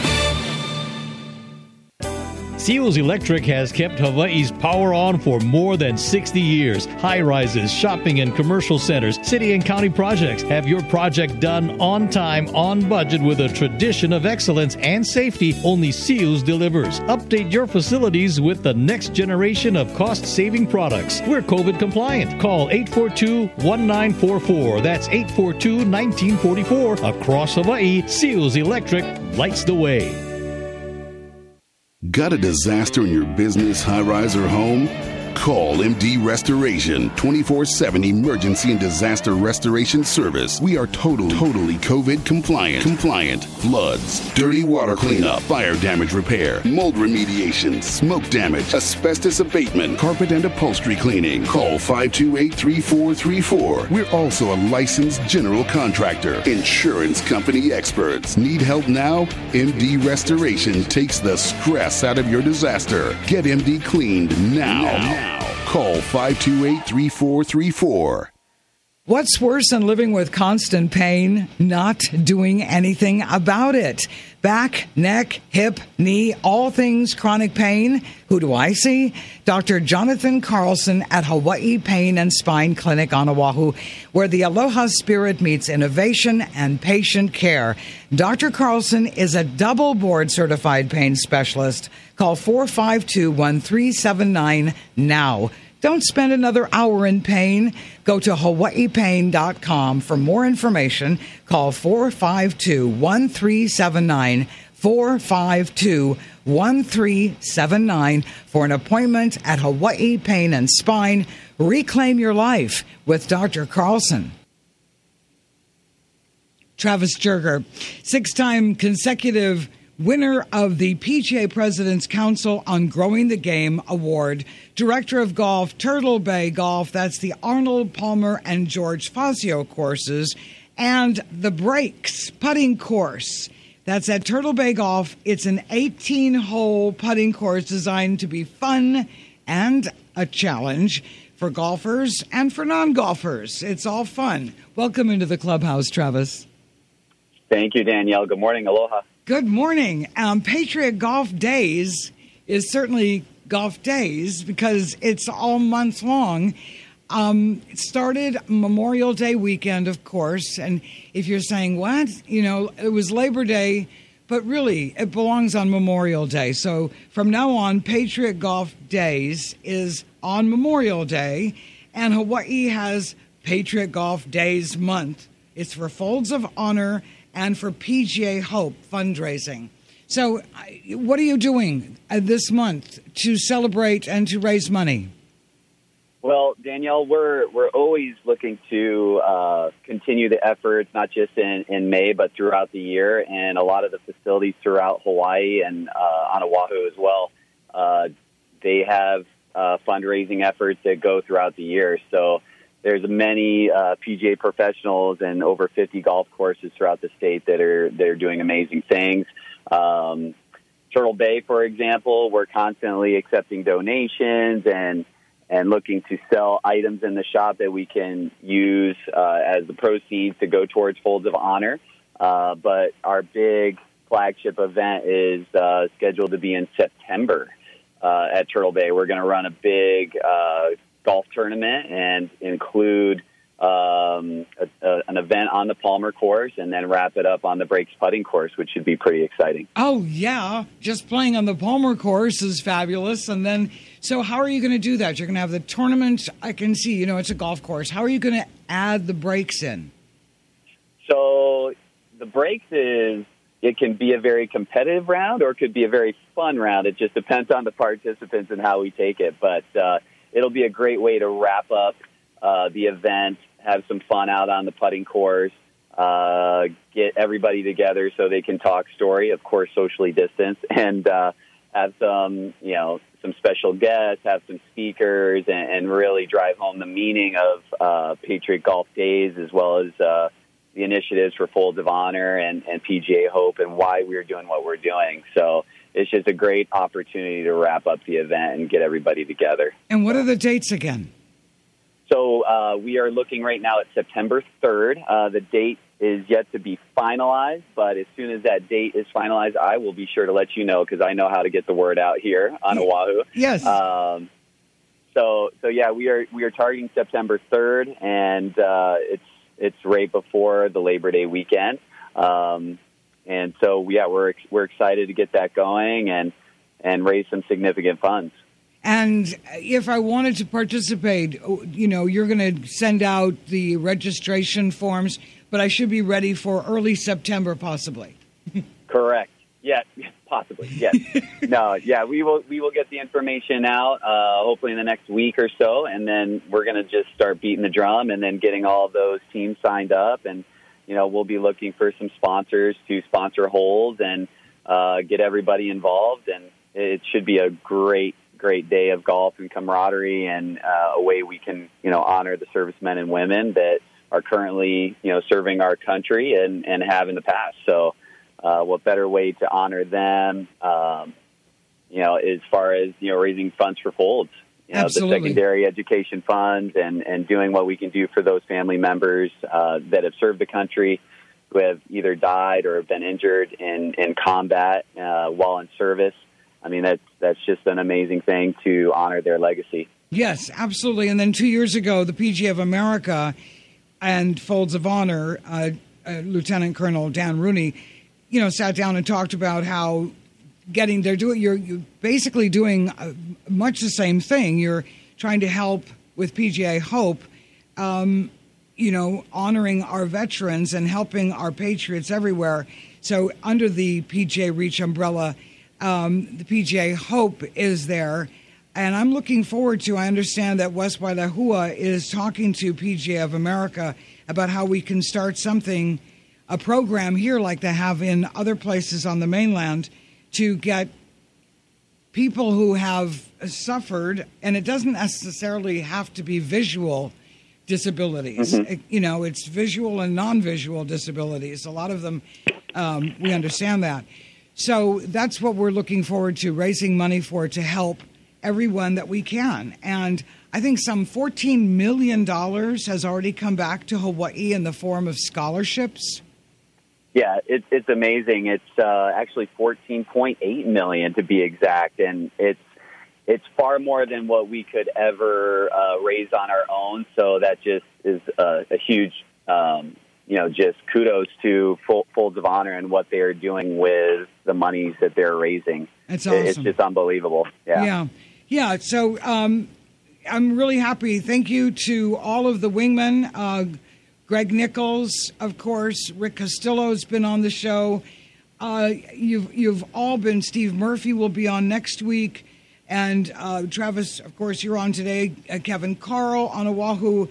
Seals Electric has kept Hawaii's power on for more than 60 years. High-rises, shopping and commercial centers, city and county projects. Have your project done on time, on budget, with a tradition of excellence and safety only Seals delivers. Update your facilities with the next generation of cost-saving products. We're COVID compliant. Call 842-1944. That's 842-1944. Across Hawaii, Seals Electric lights the way. Got a disaster in your business, high-rise, or home? Call MD Restoration, 24/7 emergency and disaster restoration service. We are totally COVID compliant. Floods, dirty water cleanup, fire damage repair, mold remediation, smoke damage, asbestos abatement, carpet and upholstery cleaning. Call 528-3434. We're also a licensed general contractor. Insurance company experts. Need help now? MD Restoration takes the stress out of your disaster. Get MD cleaned now. Call 528-3434. What's worse than living with constant pain? Not doing anything about it. Back, neck, hip, knee, all things chronic pain. Who do I see? Dr. Jonathan Carlson at Hawaii Pain and Spine Clinic on Oahu, where the Aloha spirit meets innovation and patient care. Dr. Carlson is a double board certified pain specialist. Call 452-1379 now. Don't spend another hour in pain. Go to hawaiipain.com for more information. Call 452-1379, 452-1379 for an appointment at Hawaii Pain and Spine. Reclaim your life with Dr. Carlson. Travis Jerger, 6-time consecutive winner of the PGA President's Council on Growing the Game Award, Director of Golf, Turtle Bay Golf, that's the Arnold Palmer and George Fazio courses, and the Breaks putting course. That's at Turtle Bay Golf. It's an 18-hole putting course designed to be fun and a challenge for golfers and for non-golfers. It's all fun. Welcome into the clubhouse, Travis. Thank you, Danielle. Good morning. Aloha. Good morning. Patriot Golf Days is certainly golf days because it's all month long. It started Memorial Day weekend, of course. And if you're saying, what? It was Labor Day, but really, it belongs on Memorial Day. So from now on, Patriot Golf Days is on Memorial Day, and Hawaii has Patriot Golf Days month. It's for Folds of Honor and for PGA Hope fundraising. So what are you doing this month to celebrate and to raise money? Well, Danielle, we're always looking to continue the efforts, not just in May, but throughout the year. And a lot of the facilities throughout Hawaii and on Oahu as well, they have fundraising efforts that go throughout the year. So there's many PGA professionals and over 50 golf courses throughout the state that are doing amazing things. Turtle Bay, for example, we're constantly accepting donations and looking to sell items in the shop that we can use as the proceeds to go towards Folds of Honor. But our big flagship event is scheduled to be in September at Turtle Bay. We're going to run a big golf tournament and include an event on the Palmer course and then wrap it up on the Breaks putting course, which should be pretty exciting. Oh, yeah. Just playing on the Palmer course is fabulous. And then, so how are you going to do that? You're going to have the tournament. I can see, it's a golf course. How are you going to add the Breaks in? So the Breaks it can be a very competitive round or it could be a very fun round. It just depends on the participants and how we take it. But it'll be a great way to wrap up the event, have some fun out on the putting course, get everybody together so they can talk story, of course, socially distanced, and have some special guests, have some speakers, and really drive home the meaning of Patriot Golf Days as well as the initiatives for Folds of Honor and PGA Hope and why we're doing what we're doing. So it's just a great opportunity to wrap up the event and get everybody together. And what are the dates again? So we are looking right now at September 3rd. The date is yet to be finalized, but as soon as that date is finalized, I will be sure to let you know because I know how to get the word out here on Oahu. Yes. So yeah, we are targeting September 3rd, and it's right before the Labor Day weekend. And so yeah, we're excited to get that going and raise some significant funds. And if I wanted to participate, you're going to send out the registration forms, but I should be ready for early September, possibly. Correct. Yeah, possibly. Yes. No. Yeah, we will get the information out hopefully in the next week or so, and then we're going to just start beating the drum and then getting all those teams signed up, and we'll be looking for some sponsors to sponsor holes and get everybody involved, and it should be a great day of golf and camaraderie and a way we can, honor the servicemen and women that are currently, serving our country and have in the past. So what better way to honor them, as far as, raising funds for Folds, the secondary education funds and doing what we can do for those family members that have served the country, who have either died or have been injured in combat while in service. I mean, that's just an amazing thing to honor their legacy. Yes, absolutely. And then 2 years ago, the PGA of America and Folds of Honor, Lieutenant Colonel Dan Rooney, sat down and talked about how you're basically doing much the same thing. You're trying to help with PGA Hope, honoring our veterans and helping our patriots everywhere. So under the PGA Reach umbrella, the PGA Hope is there, and I'm looking forward to, I understand that West Wailahua is talking to PGA of America about how we can start a program here like they have in other places on the mainland to get people who have suffered, and it doesn't necessarily have to be visual disabilities. Mm-hmm. It's visual and non-visual disabilities. A lot of them, we understand that. So that's what we're looking forward to, raising money for, to help everyone that we can. And I think some $14 million has already come back to Hawaii in the form of scholarships. Yeah, it's amazing. It's actually $14.8 million to be exact, and it's far more than what we could ever raise on our own. So that just is a huge just kudos to Folds of Honor and what they are doing with the monies that they're raising. That's awesome. It's just unbelievable. Yeah. So I'm really happy. Thank you to all of the wingmen. Greg Nichols, of course. Rick Castillo's been on the show. You've all been. Steve Murphy will be on next week. And Travis, of course, you're on today. Kevin Carl on Oahu.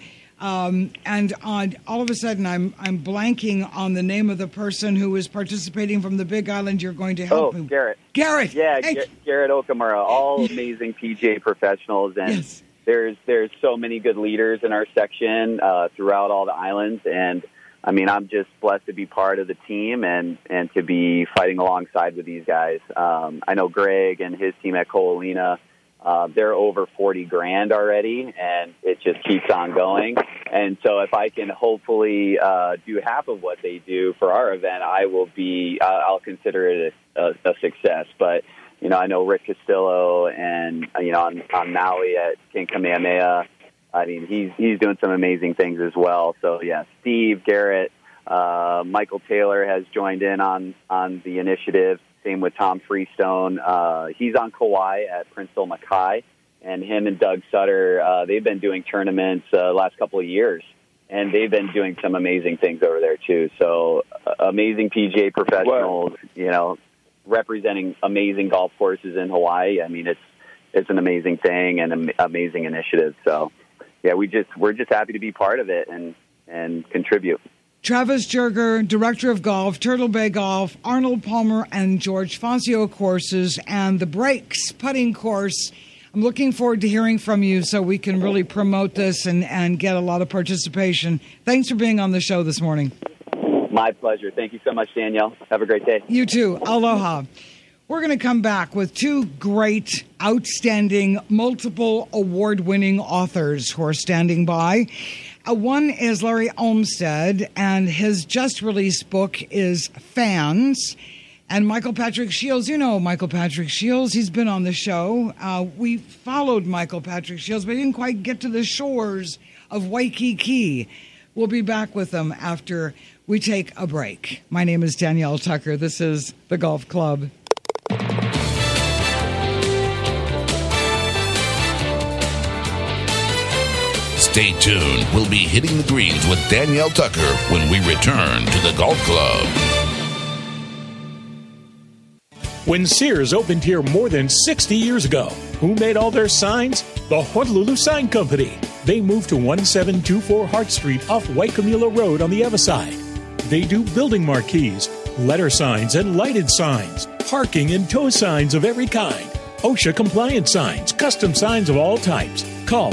And all of a sudden, I'm blanking on the name of the person who is participating from the Big Island. You're going to help me. Garrett. Yeah, hey. Garrett Okamura. All amazing PGA professionals, and yes. There's so many good leaders in our section throughout all the islands, and I mean, I'm just blessed to be part of the team and to be fighting alongside with these guys. I know Greg and his team at Coalina. They're over 40 grand already, and it just keeps on going. And so if I can hopefully do half of what they do for our event, I'll consider it a success. But, I know Rick Castillo and, on Maui at King Kamehameha, I mean, he's doing some amazing things as well. So, yeah, Steve, Garrett, Michael Taylor has joined in on the initiative. Same with Tom Freestone. He's on Kauai at Prince Makai, and him and Doug Sutter, they've been doing tournaments last couple of years, and they've been doing some amazing things over there too. So amazing PGA professionals, representing amazing golf courses in Hawaii. I mean, it's an amazing thing and an amazing initiative. So yeah, we're just happy to be part of it and contribute. Travis Jerger, Director of Golf, Turtle Bay Golf, Arnold Palmer and George Fazio courses, and the Breaks putting course. I'm looking forward to hearing from you so we can really promote this and get a lot of participation. Thanks for being on the show this morning. My pleasure. Thank you so much, Danielle. Have a great day. You too. Aloha. We're going to come back with two great, outstanding, multiple award-winning authors who are standing by. One is Larry Olmsted, and his just-released book is Fans. And Michael Patrick Shields, Michael Patrick Shields. He's been on the show. We followed Michael Patrick Shields, but didn't quite get to the shores of Waikiki. We'll be back with them after we take a break. My name is Danielle Tucker. This is The Golf Club. Stay tuned. We'll be hitting the greens with Danielle Tucker when we return to the Golf Club. When Sears opened here more than 60 years ago, who made all their signs? The Honolulu Sign Company. They moved to 1724 Hart Street off Waikimula Road on the Everside. They do building marquees, letter signs and lighted signs, parking and tow signs of every kind, OSHA compliant signs, custom signs of all types. Call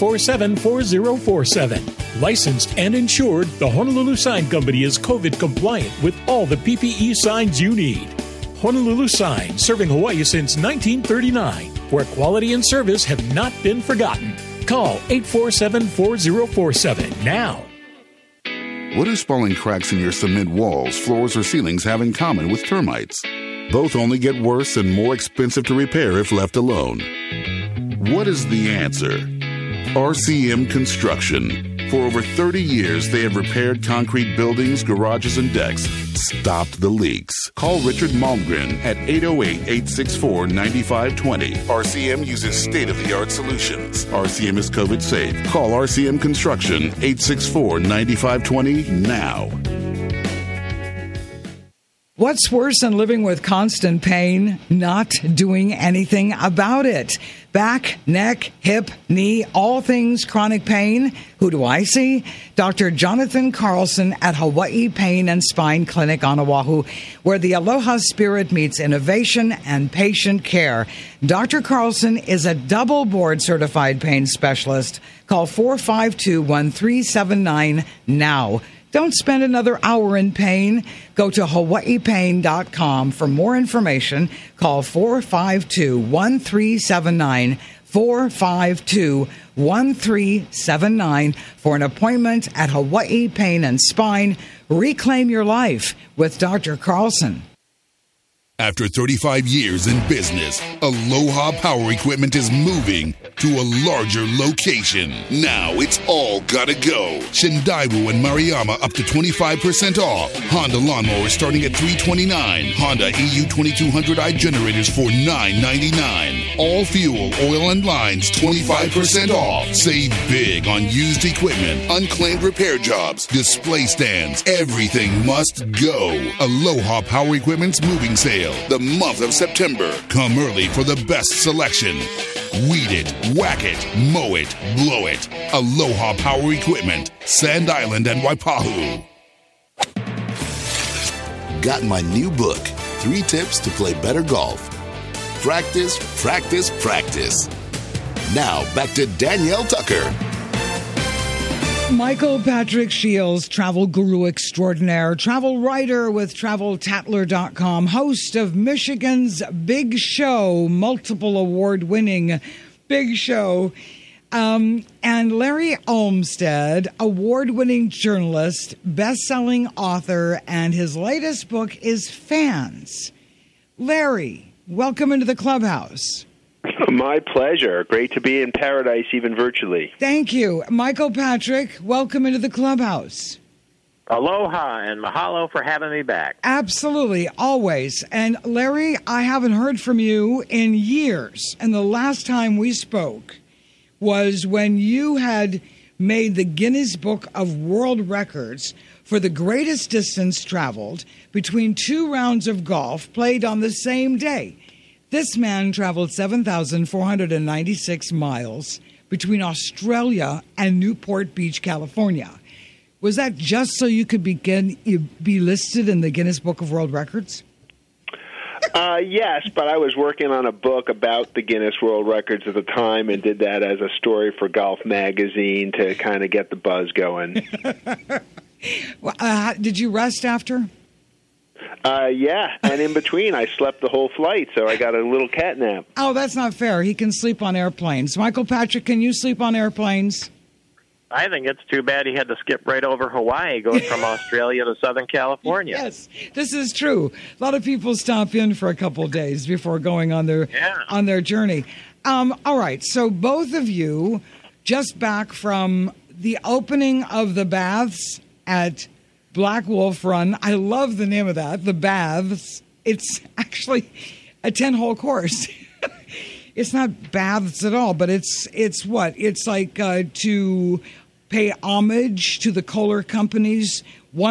847-4047. Licensed and insured, the Honolulu Sign Company is COVID compliant with all the PPE signs you need. Honolulu Sign, serving Hawaii since 1939, where quality and service have not been forgotten. Call 847-4047 now. What do spalling cracks in your cement walls, floors, or ceilings have in common with termites? Both only get worse and more expensive to repair if left alone. What is the answer? RCM Construction. For over 30 years, they have repaired concrete buildings, garages, and decks, stopped the leaks. Call Richard Malmgren at 808-864-9520. RCM uses state-of-the-art solutions. RCM is COVID safe. Call RCM Construction, 864-9520 now. What's worse than living with constant pain? Not doing anything about it. Back, neck, hip, knee, all things chronic pain. Who do I see? Dr. Jonathan Carlson at Hawaii Pain and Spine Clinic on Oahu, where the Aloha spirit meets innovation and patient care. Dr. Carlson is a double board certified pain specialist. Call 452-1379 now. Don't spend another hour in pain. Go to hawaiipain.com for more information. Call 452-1379, 452-1379 for an appointment at Hawaii Pain and Spine. Reclaim your life with Dr. Carlson. After 35 years in business, Aloha Power Equipment is moving to a larger location. Now it's all gotta go. Shindaibu and Mariyama up to 25% off. Honda lawnmowers starting at $329. Honda EU 2200i generators for $999. All fuel, oil, and lines 25% off. Save big on used equipment, unclaimed repair jobs, display stands. Everything must go. Aloha Power Equipment's moving sale. The month of September. Come early for the best selection. Weed it, whack it, mow it, blow it. Aloha Power Equipment, Sand Island and Waipahu. Got my new book, 3 Tips to Play Better Golf. Practice, practice, practice. Now back to Danielle Tucker. Michael Patrick Shields, travel guru extraordinaire, travel writer with TravelTatler.com, host of Michigan's Big Show, multiple award-winning Big Show, and Larry Olmsted, award-winning journalist, best-selling author, and his latest book is Fans. Larry, welcome into the clubhouse. My pleasure. Great to be in paradise, even virtually. Thank you. Michael Patrick, welcome into the clubhouse. Aloha and mahalo for having me back. Absolutely, always. And Larry, I haven't heard from you in years. And the last time we spoke was when you had made the Guinness Book of World Records for the greatest distance traveled between 2 rounds of golf played on the same day. This man traveled 7,496 miles between Australia and Newport Beach, California. Was that just so you could be listed in the Guinness Book of World Records? Yes, but I was working on a book about the Guinness World Records at the time and did that as a story for Golf Magazine to kind of get the buzz going. Did you rest after? Yeah, and in between, I slept the whole flight, so I got a little cat nap. Oh, that's not fair. He can sleep on airplanes. Michael Patrick, can you sleep on airplanes? I think it's too bad he had to skip right over Hawaii, going from Australia to Southern California. Yes, this is true. A lot of people stop in for a couple of days before going on their journey. All right, so both of you just back from the opening of the baths at Black Wolf Run. I love the name of that, the Baths. It's actually a 10-hole course. It's not baths at all, but it's what? It's like to pay homage to the Kohler Company's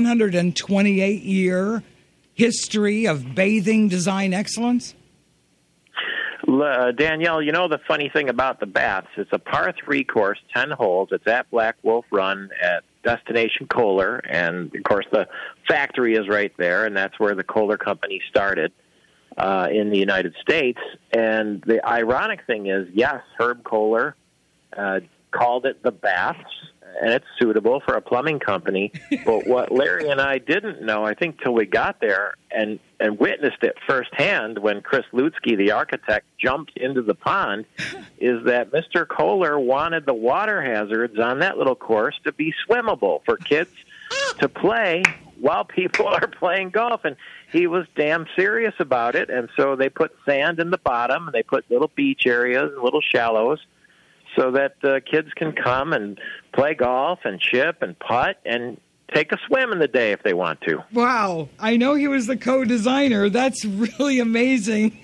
128-year history of bathing design excellence. Danielle, you know the funny thing about the Baths, it's a par 3 course, 10 holes. It's at Black Wolf Run at Destination Kohler, and of course the factory is right there, and that's where the Kohler Company started in the United States. And the ironic thing is, yes, Herb Kohler called it the Baths, and it's suitable for a plumbing company. But what Larry and I didn't know, I think till we got there and witnessed it firsthand when Chris Lutzke, the architect, jumped into the pond, is that Mr. Kohler wanted the water hazards on that little course to be swimmable for kids to play while people are playing golf. And he was damn serious about it. And so they put sand in the bottom, and they put little beach areas, little shallows, so that kids can come and play golf and chip and putt and take a swim in the day if they want to. Wow. I know he was the co-designer. That's really amazing.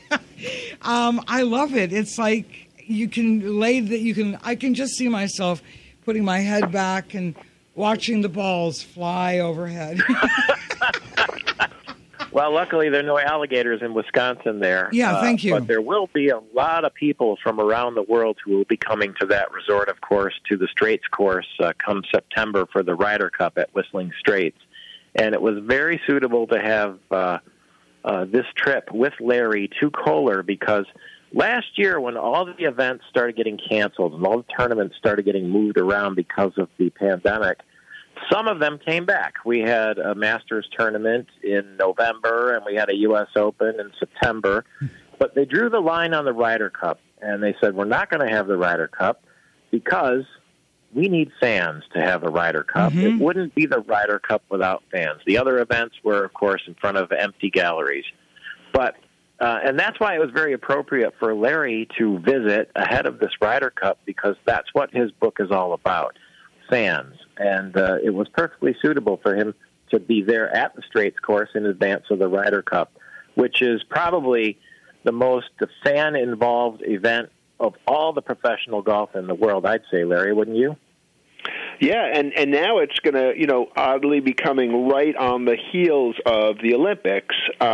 I love it. It's like I can just see myself putting my head back and watching the balls fly overhead. Well, luckily there are no alligators in Wisconsin there. Yeah, thank you. But there will be a lot of people from around the world who will be coming to that resort, of course, to the Straits course come September for the Ryder Cup at Whistling Straits. And it was very suitable to have this trip with Larry to Kohler because last year when all the events started getting canceled and all the tournaments started getting moved around because of the pandemic, some of them came back. We had a Masters tournament in November, and we had a U.S. Open in September. But they drew the line on the Ryder Cup, and they said, we're not going to have the Ryder Cup because we need fans to have a Ryder Cup. Mm-hmm. It wouldn't be the Ryder Cup without fans. The other events were, of course, in front of empty galleries. But And that's why it was very appropriate for Larry to visit ahead of this Ryder Cup, because that's what his book is all about, fans. And it was perfectly suitable for him to be there at the Straits course in advance of the Ryder Cup, which is probably the most fan-involved event of all the professional golf in the world, I'd say, Larry, wouldn't you? Yeah, and now it's going to, oddly be coming right on the heels of the Olympics,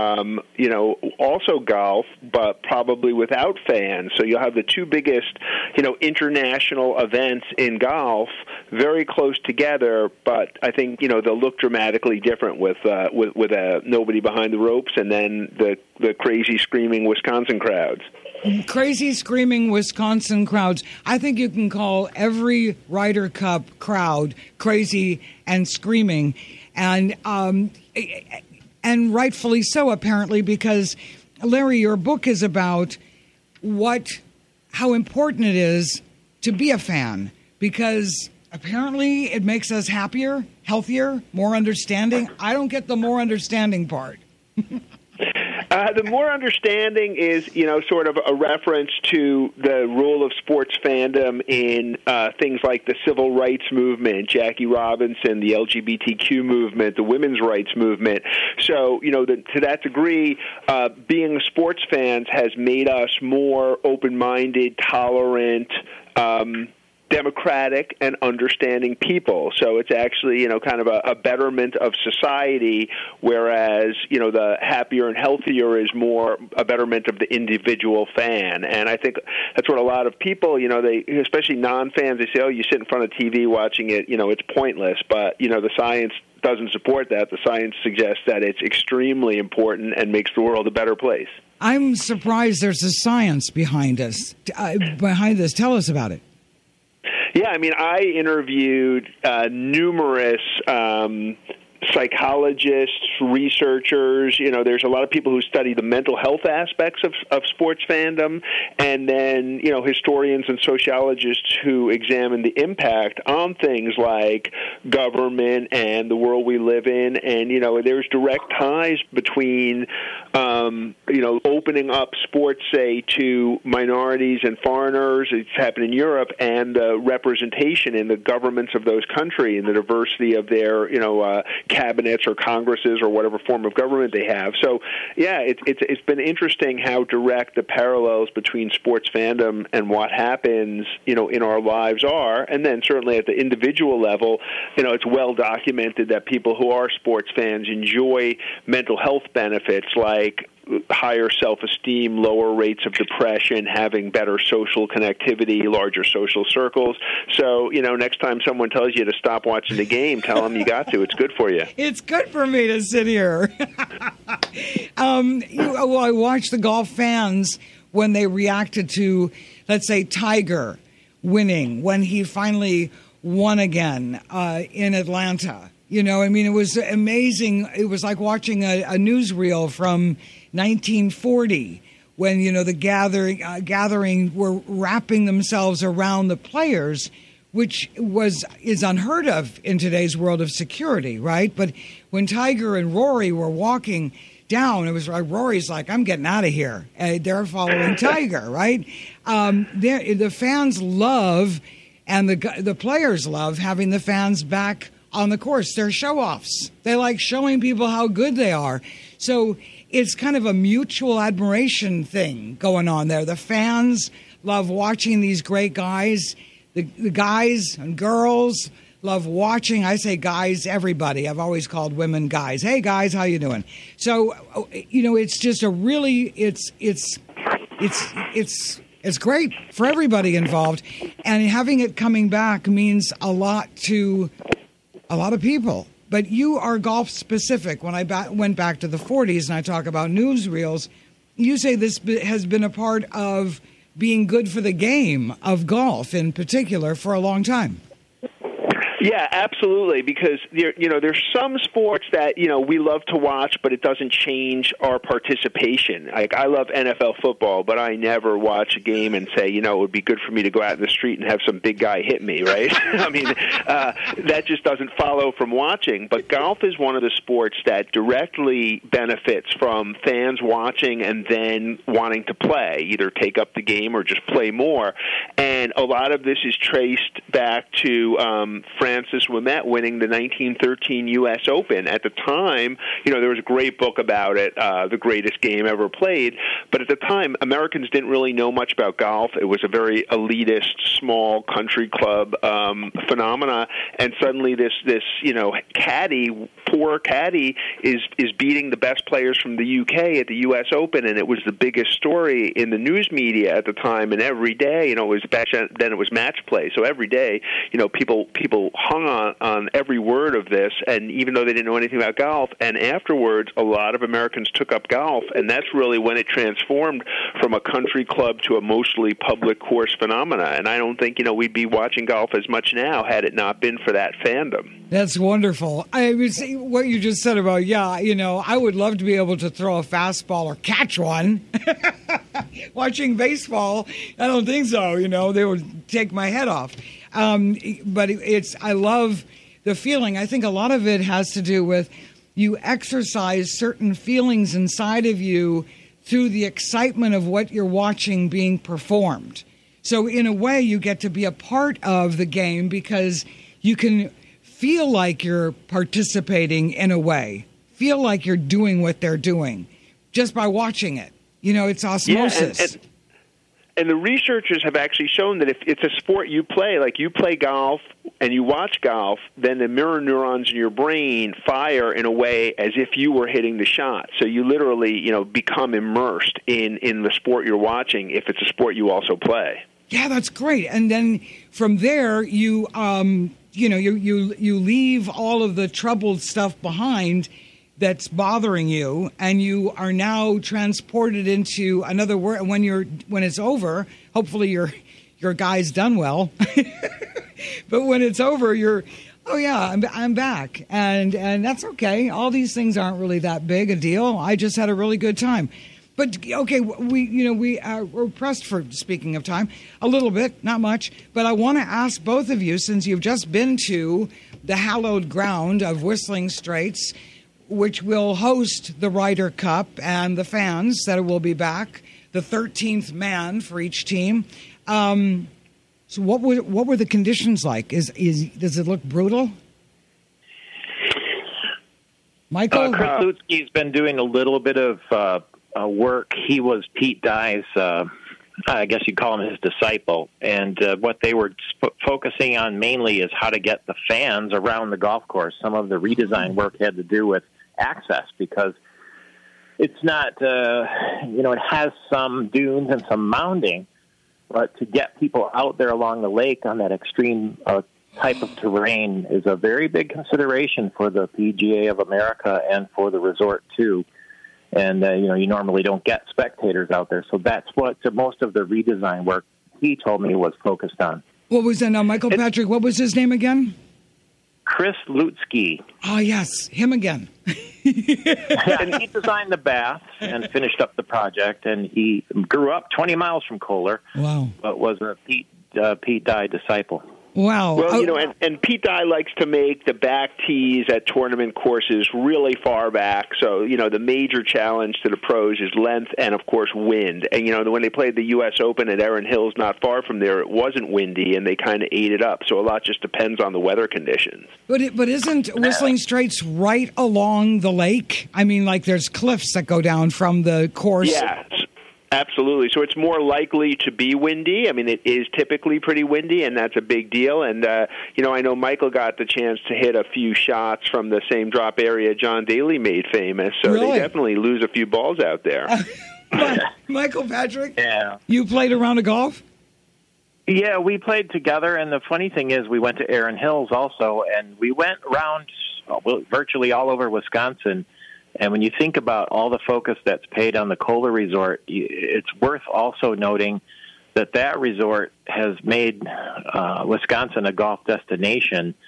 also golf, but probably without fans. So you'll have the two biggest, international events in golf very close together, but I think, they'll look dramatically different with nobody behind the ropes and then the crazy, screaming Wisconsin crowds. Crazy, screaming Wisconsin crowds. I think you can call every Ryder Cup crowd crazy and screaming, and rightfully so, apparently, because, Larry, your book is about how important it is to be a fan, because apparently it makes us happier, healthier, more understanding. I don't get the more understanding part. The more understanding is, sort of a reference to the role of sports fandom in things like the civil rights movement, Jackie Robinson, the LGBTQ movement, the women's rights movement. So, to that degree, being sports fans has made us more open-minded, tolerant, democratic and understanding people. So it's actually, kind of a betterment of society, whereas, the happier and healthier is more a betterment of the individual fan. And I think that's what a lot of people, they, especially non-fans, they say, oh, you sit in front of TV watching it, it's pointless. But, the science doesn't support that. The science suggests that it's extremely important and makes the world a better place. I'm surprised there's a science behind this. Tell us about it. Yeah, I interviewed numerous psychologists, researchers. There's a lot of people who study the mental health aspects of sports fandom, and then, historians and sociologists who examine the impact on things like government and the world we live in. And, there's direct ties between, opening up sports, say, to minorities and foreigners. It's happened in Europe, and the representation in the governments of those countries and the diversity of their, cabinets or congresses or whatever form of government they have. So, yeah, it's been interesting how direct the parallels between sports fandom and what happens, in our lives are. And then certainly at the individual level, it's well documented that people who are sports fans enjoy mental health benefits like higher self-esteem, lower rates of depression, having better social connectivity, larger social circles. So, next time someone tells you to stop watching the game, tell them you got to. It's good for you. It's good for me to sit here. I watched the golf fans when they reacted to, let's say, Tiger winning, when he finally won again in Atlanta. It was amazing. It was like watching a newsreel from 1940 when, the gathering were wrapping themselves around the players, which is unheard of in today's world of security, right? But when Tiger and Rory were walking down, it was like Rory's like, I'm getting out of here. They're following Tiger, right? The fans love, and the players love having the fans back on the course. They're show-offs. They like showing people how good they are. So it's kind of a mutual admiration thing going on there. The fans love watching these great guys. The guys and girls love watching. I say guys, everybody. I've always called women guys. Hey, guys, how you doing? So, it's just a really, it's great for everybody involved. And having it coming back means a lot to a lot of people. But you are golf specific. When I went back to the 40s and I talk about newsreels, you say this has been a part of being good for the game of golf in particular for a long time. Yeah, absolutely. Because there's some sports that we love to watch, but it doesn't change our participation. Like I love NFL football, but I never watch a game and say, it would be good for me to go out in the street and have some big guy hit me, right? I mean, that just doesn't follow from watching. But golf is one of the sports that directly benefits from fans watching and then wanting to play, either take up the game or just play more. And a lot of this is traced back to Francis Ouimet winning the 1913 U.S. Open. At the time, there was a great book about it, The Greatest Game Ever Played. But at the time, Americans didn't really know much about golf. It was a very elitist, small country club phenomena. And suddenly this poor caddy is beating the best players from the UK at the U.S. Open. And it was the biggest story in the news media at the time. And every day, it was back then it was match play. So every day, people hung on every word of this, and even though they didn't know anything about golf, and afterwards a lot of Americans took up golf, and that's really when it transformed from a country club to a mostly public course phenomena. And I don't think we'd be watching golf as much now had it not been for that fandom. That's wonderful. I mean, see what you just said about I would love to be able to throw a fastball or catch one. Watching baseball, I don't think so. They would take my head off. But I love the feeling. I think a lot of it has to do with you exercise certain feelings inside of you through the excitement of what you're watching being performed. So in a way, you get to be a part of the game because you can feel like you're participating in a way, feel like you're doing what they're doing just by watching it. It's osmosis. Yeah, and the researchers have actually shown that if it's a sport you play, like you play golf and you watch golf, then the mirror neurons in your brain fire in a way as if you were hitting the shot. So you literally, become immersed in the sport you're watching if it's a sport you also play. Yeah, that's great. And then from there, you leave all of the troubled stuff behind that's bothering you, and you are now transported into another world. When it's over, hopefully your guy's done well. But when it's over, I'm back, and that's okay. All these things aren't really that big a deal. I just had a really good time. But okay, we're pressed for, speaking of time, a little bit, not much. But I want to ask both of you, since you've just been to the hallowed ground of Whistling Straits, which will host the Ryder Cup, and the fans said it will be back, the 13th man for each team. So what were the conditions like? Does it look brutal? Michael? Chris Lutzke's been doing a little bit of work. He was Pete Dye's, I guess you'd call him his disciple. And what they were focusing on mainly is how to get the fans around the golf course. Some of the redesign work had to do with access, because it's not, it has some dunes and some mounding, but to get people out there along the lake on that extreme type of terrain is a very big consideration for the PGA of America and for the resort too. And, you normally don't get spectators out there. So that's what most of the redesign work, he told me, was focused on. What was that now, Michael Patrick? What was his name again? Chris Lutzke. Oh, yes, him again. And he designed the baths and finished up the project, and he grew up 20 miles from Kohler. Wow. But was a Pete Dye disciple. Wow. Well, and Pete Dye likes to make the back tees at tournament courses really far back. So, the major challenge to the pros is length and, of course, wind. And, when they played the U.S. Open at Erin Hills not far from there, it wasn't windy, and they kind of ate it up. So a lot just depends on the weather conditions. But isn't Whistling Straits right along the lake? I mean, like there's cliffs that go down from the course. Yeah. Absolutely. So it's more likely to be windy. I mean, it is typically pretty windy, and that's a big deal. And, I know Michael got the chance to hit a few shots from the same drop area John Daly made famous. So really? They definitely lose a few balls out there. Michael Patrick? Yeah. You played a round of golf? Yeah, we played together, and the funny thing is we went to Erin Hills also, and we went around virtually all over Wisconsin. And when you think about all the focus that's paid on the Kohler Resort, it's worth also noting that resort has made Wisconsin a golf destination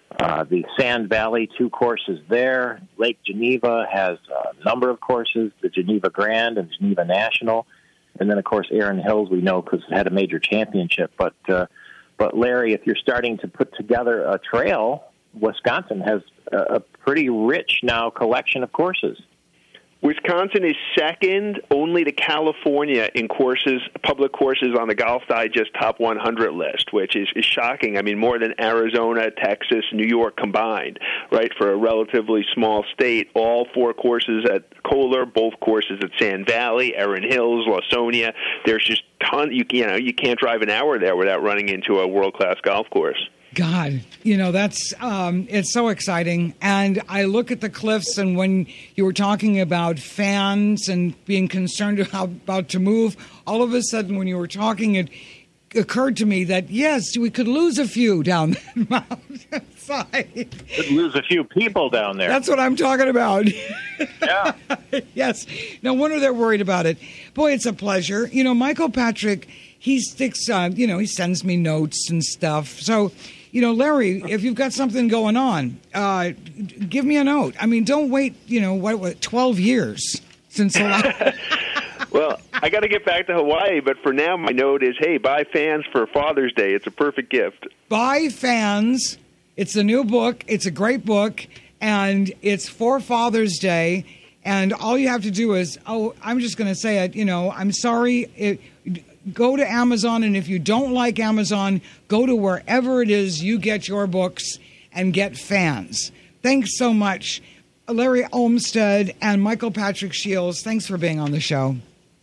The Sand Valley, 2 courses there. Lake Geneva has a number of courses, the Geneva Grand and Geneva National. And then, of course, Erin Hills, we know because it had a major championship. But Larry, if you're starting to put together a trail, Wisconsin has a pretty rich now collection of courses. Wisconsin is second only to California in courses, public courses on the Golf Digest Top 100 list, which is shocking. I mean, more than Arizona, Texas, New York combined, right, for a relatively small state. All 4 courses at Kohler, both courses at Sand Valley, Erin Hills, Lawsonia. There's just tons. You can't drive an hour there without running into a world-class golf course. God, that's it's so exciting. And I look at the cliffs, and when you were talking about fans and being concerned about to move, all of a sudden when you were talking, it occurred to me that, yes, we could lose a few down that mountainside. Could lose a few people down there. That's what I'm talking about. Yeah. Yes. No wonder they're worried about it. Boy, it's a pleasure. Michael Patrick, he sticks, he sends me notes and stuff. So, Larry, if you've got something going on, give me a note. I mean, don't wait, 12 years since the last... Well, I got to get back to Hawaii, but for now, my note is, hey, buy Fans for Father's Day. It's a perfect gift. Buy Fans. It's a new book. It's a great book, and it's for Father's Day. And all you have to do is, I'm just going to say it, I'm sorry. Go to Amazon, and if you don't like Amazon, go to wherever it is you get your books and get Fans. Thanks so much, Larry Olmsted and Michael Patrick Shields. Thanks for being on the show.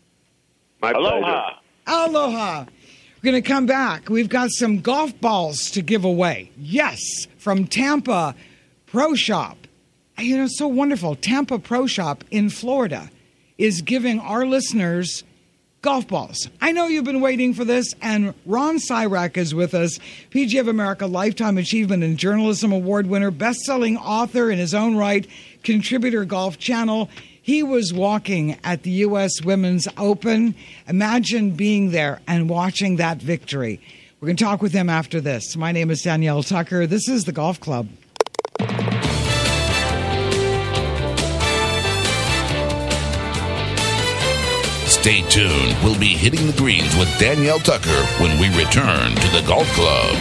My Aloha. pleasure. Aloha. We're going to come back. We've got some golf balls to give away. Yes, from Tampa Pro Shop. So wonderful. Tampa Pro Shop in Florida is giving our listeners golf balls. I know you've been waiting for this, and Ron Cyrack is with us, PGA of America Lifetime Achievement in Journalism Award winner, best-selling author in his own right, contributor Golf Channel. He was walking at the U.S. Women's Open. Imagine being there and watching that victory. We're going to talk with him after this. My name is Danielle Tucker. This is the Golf Club. Stay tuned. We'll be hitting the greens with Danielle Tucker when we return to the Golf Club.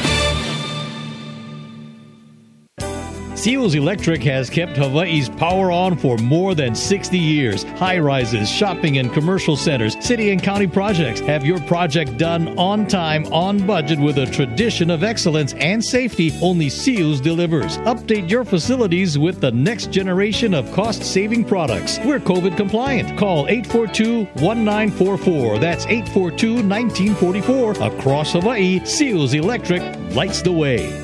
Seals Electric has kept Hawaii's power on for more than 60 years. High-rises, shopping and commercial centers, city and county projects. Have your project done on time, on budget, with a tradition of excellence and safety only Seals delivers. Update your facilities with the next generation of cost-saving products. We're COVID compliant. Call 842-1944. That's 842-1944. Across Hawaii, Seals Electric lights the way.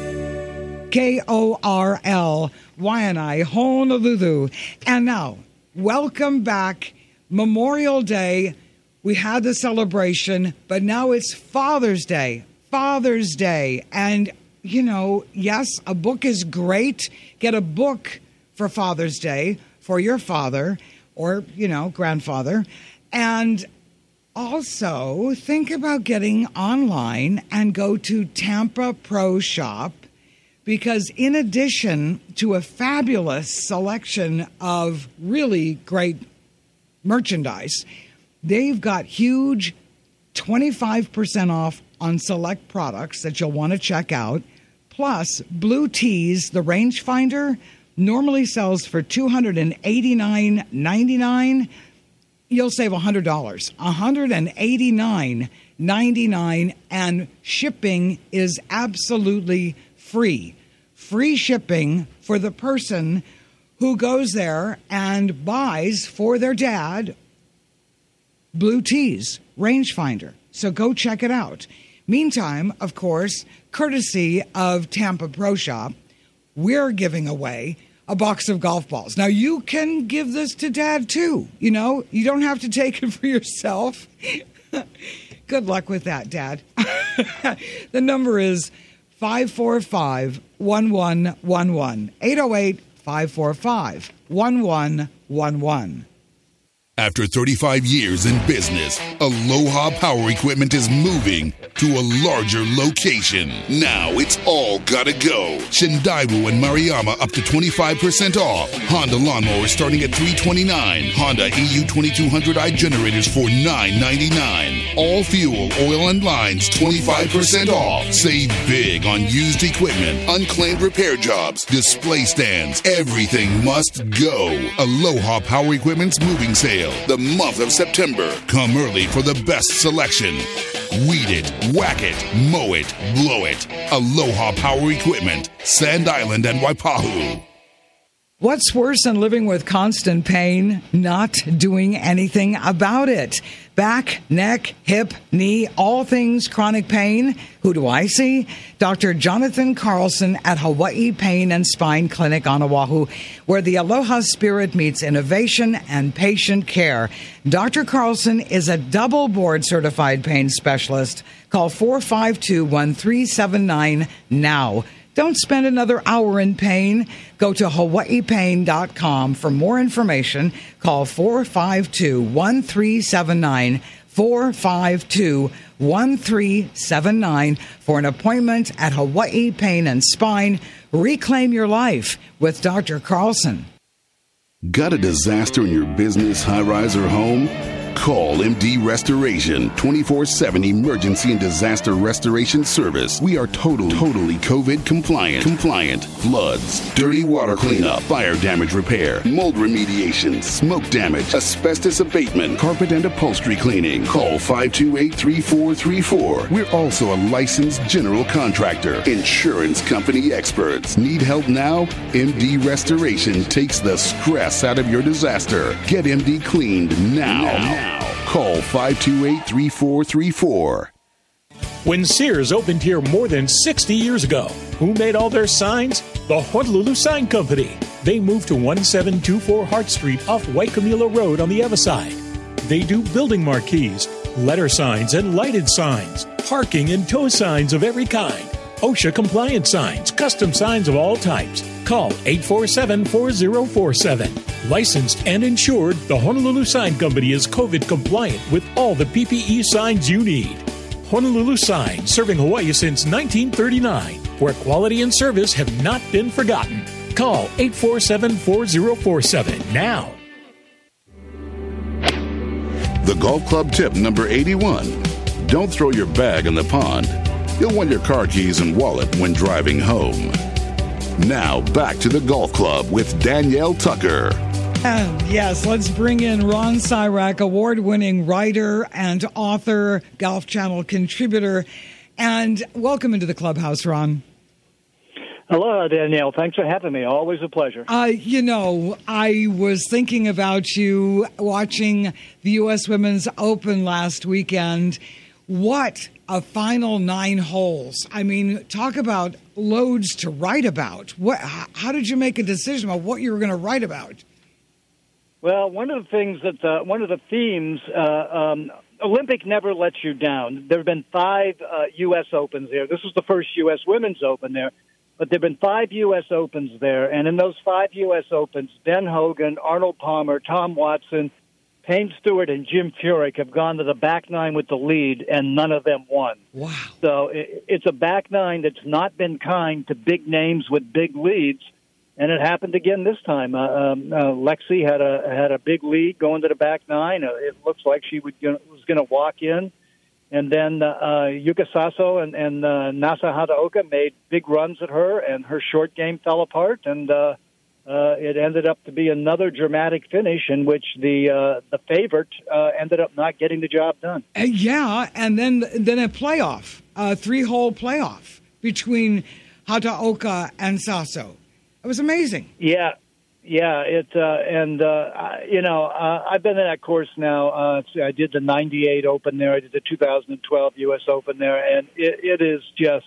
KORL-YNI, Honolulu. And now, welcome back. Memorial Day. We had the celebration, but now it's Father's Day. Father's Day. And, yes, a book is great. Get a book for Father's Day for your father or, grandfather. And also think about getting online and go to Tampa Pro Shop, because in addition to a fabulous selection of really great merchandise, they've got huge 25% off on select products that you'll want to check out. Plus, Blue Tees, the rangefinder, normally sells for $289.99. You'll save $100. $189.99, and shipping is absolutely free. Free shipping for the person who goes there and buys for their dad Blue Tees rangefinder. So go check it out. Meantime, of course, courtesy of Tampa Pro Shop, we're giving away a box of golf balls. Now, you can give this to Dad, too. You don't have to take it for yourself. Good luck with that, Dad. The number is 545-1111. 808-545-1111. After 35 years in business, Aloha Power Equipment is moving to a larger location. Now it's all gotta go. Shindaibu and Mariyama up to 25% off. Honda lawnmowers starting at $329. Honda EU 2200i generators for $999. All fuel, oil, and lines 25% off. Save big on used equipment, unclaimed repair jobs, display stands. Everything must go. Aloha Power Equipment's moving sale. The month of September. Come early for the best selection. Weed it, whack it, mow it, blow it. Aloha Power Equipment, Sand Island and Waipahu. What's worse than living with constant pain? Not doing anything about it. Back, neck, hip, knee, all things chronic pain. Who do I see? Dr. Jonathan Carlson at Hawaii Pain and Spine Clinic on Oahu, where the Aloha spirit meets innovation and patient care. Dr. Carlson is a double board certified pain specialist. Call 452-1379 now. Don't spend another hour in pain. Go to hawaiipain.com for more information. Call 452-1379, 452-1379 for an appointment at Hawaii Pain and Spine. Reclaim your life with Dr. Carlson. Got a disaster in your business, high-rise, or home? Call MD Restoration, 24/7 emergency and disaster restoration service. We are totally COVID compliant. Floods, dirty water cleanup, fire damage repair, mold remediation, smoke damage, asbestos abatement, carpet and upholstery cleaning. Call 528-3434. We're also a licensed general contractor. Insurance company experts. Need help now? MD Restoration takes the stress out of your disaster. Get MD cleaned now. Call 528-3434. When Sears opened here more than 60 years ago, who made all their signs? The Honolulu Sign Company. They moved to 1724 Hart Street off Waikimula Road on the Ewa side. They do building marquees, letter signs and lighted signs, parking and tow signs of every kind, OSHA compliant signs, custom signs of all types. Call 847-4047. Licensed and insured, the Honolulu Sign Company is COVID compliant with all the PPE signs you need. Honolulu Sign, serving Hawaii since 1939, where quality and service have not been forgotten. Call 847-4047 now. The Golf Club tip number 81. Don't throw your bag in the pond. You'll want your car keys and wallet when driving home. Now, back to the Golf Club with Danielle Tucker. Yes, let's bring in Ron Sirak, award-winning writer and author, Golf Channel contributor. And welcome into the clubhouse, Ron. Hello, Danielle. Thanks for having me. Always a pleasure. I was thinking about you watching the U.S. Women's Open last weekend. What a final 9 holes. I mean, talk about loads to write about. How did you make a decision about what you were going to write about? Well, one of the themes, Olympic never lets you down. There have been 5 U.S. Opens there. This was the first U.S. Women's Open there. But there have been 5 U.S. Opens there. And in those 5 U.S. Opens, Ben Hogan, Arnold Palmer, Tom Watson, Payne Stewart, and Jim Furyk have gone to the back 9 with the lead, and none of them won. Wow. So it's a back 9 that's not been kind to big names with big leads. And it happened again this time. Lexi had a big lead going to the back 9. It looks like she was going to walk in. And then Yuka Saso and Nasa Hataoka made big runs at her, and her short game fell apart. And it ended up to be another dramatic finish in which the favorite ended up not getting the job done. Yeah, and then a playoff, a 3-hole playoff between Hataoka and Saso. It was amazing. Yeah. I've been in that course now. I did the 98 Open there. I did the 2012 U.S. Open there, and it is just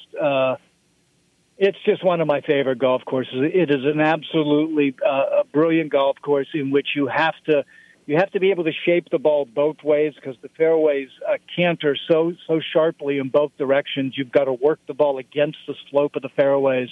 it's just one of my favorite golf courses. It is an absolutely brilliant golf course in which you have to be able to shape the ball both ways because the fairways canter so sharply in both directions. You've got to work the ball against the slope of the fairways,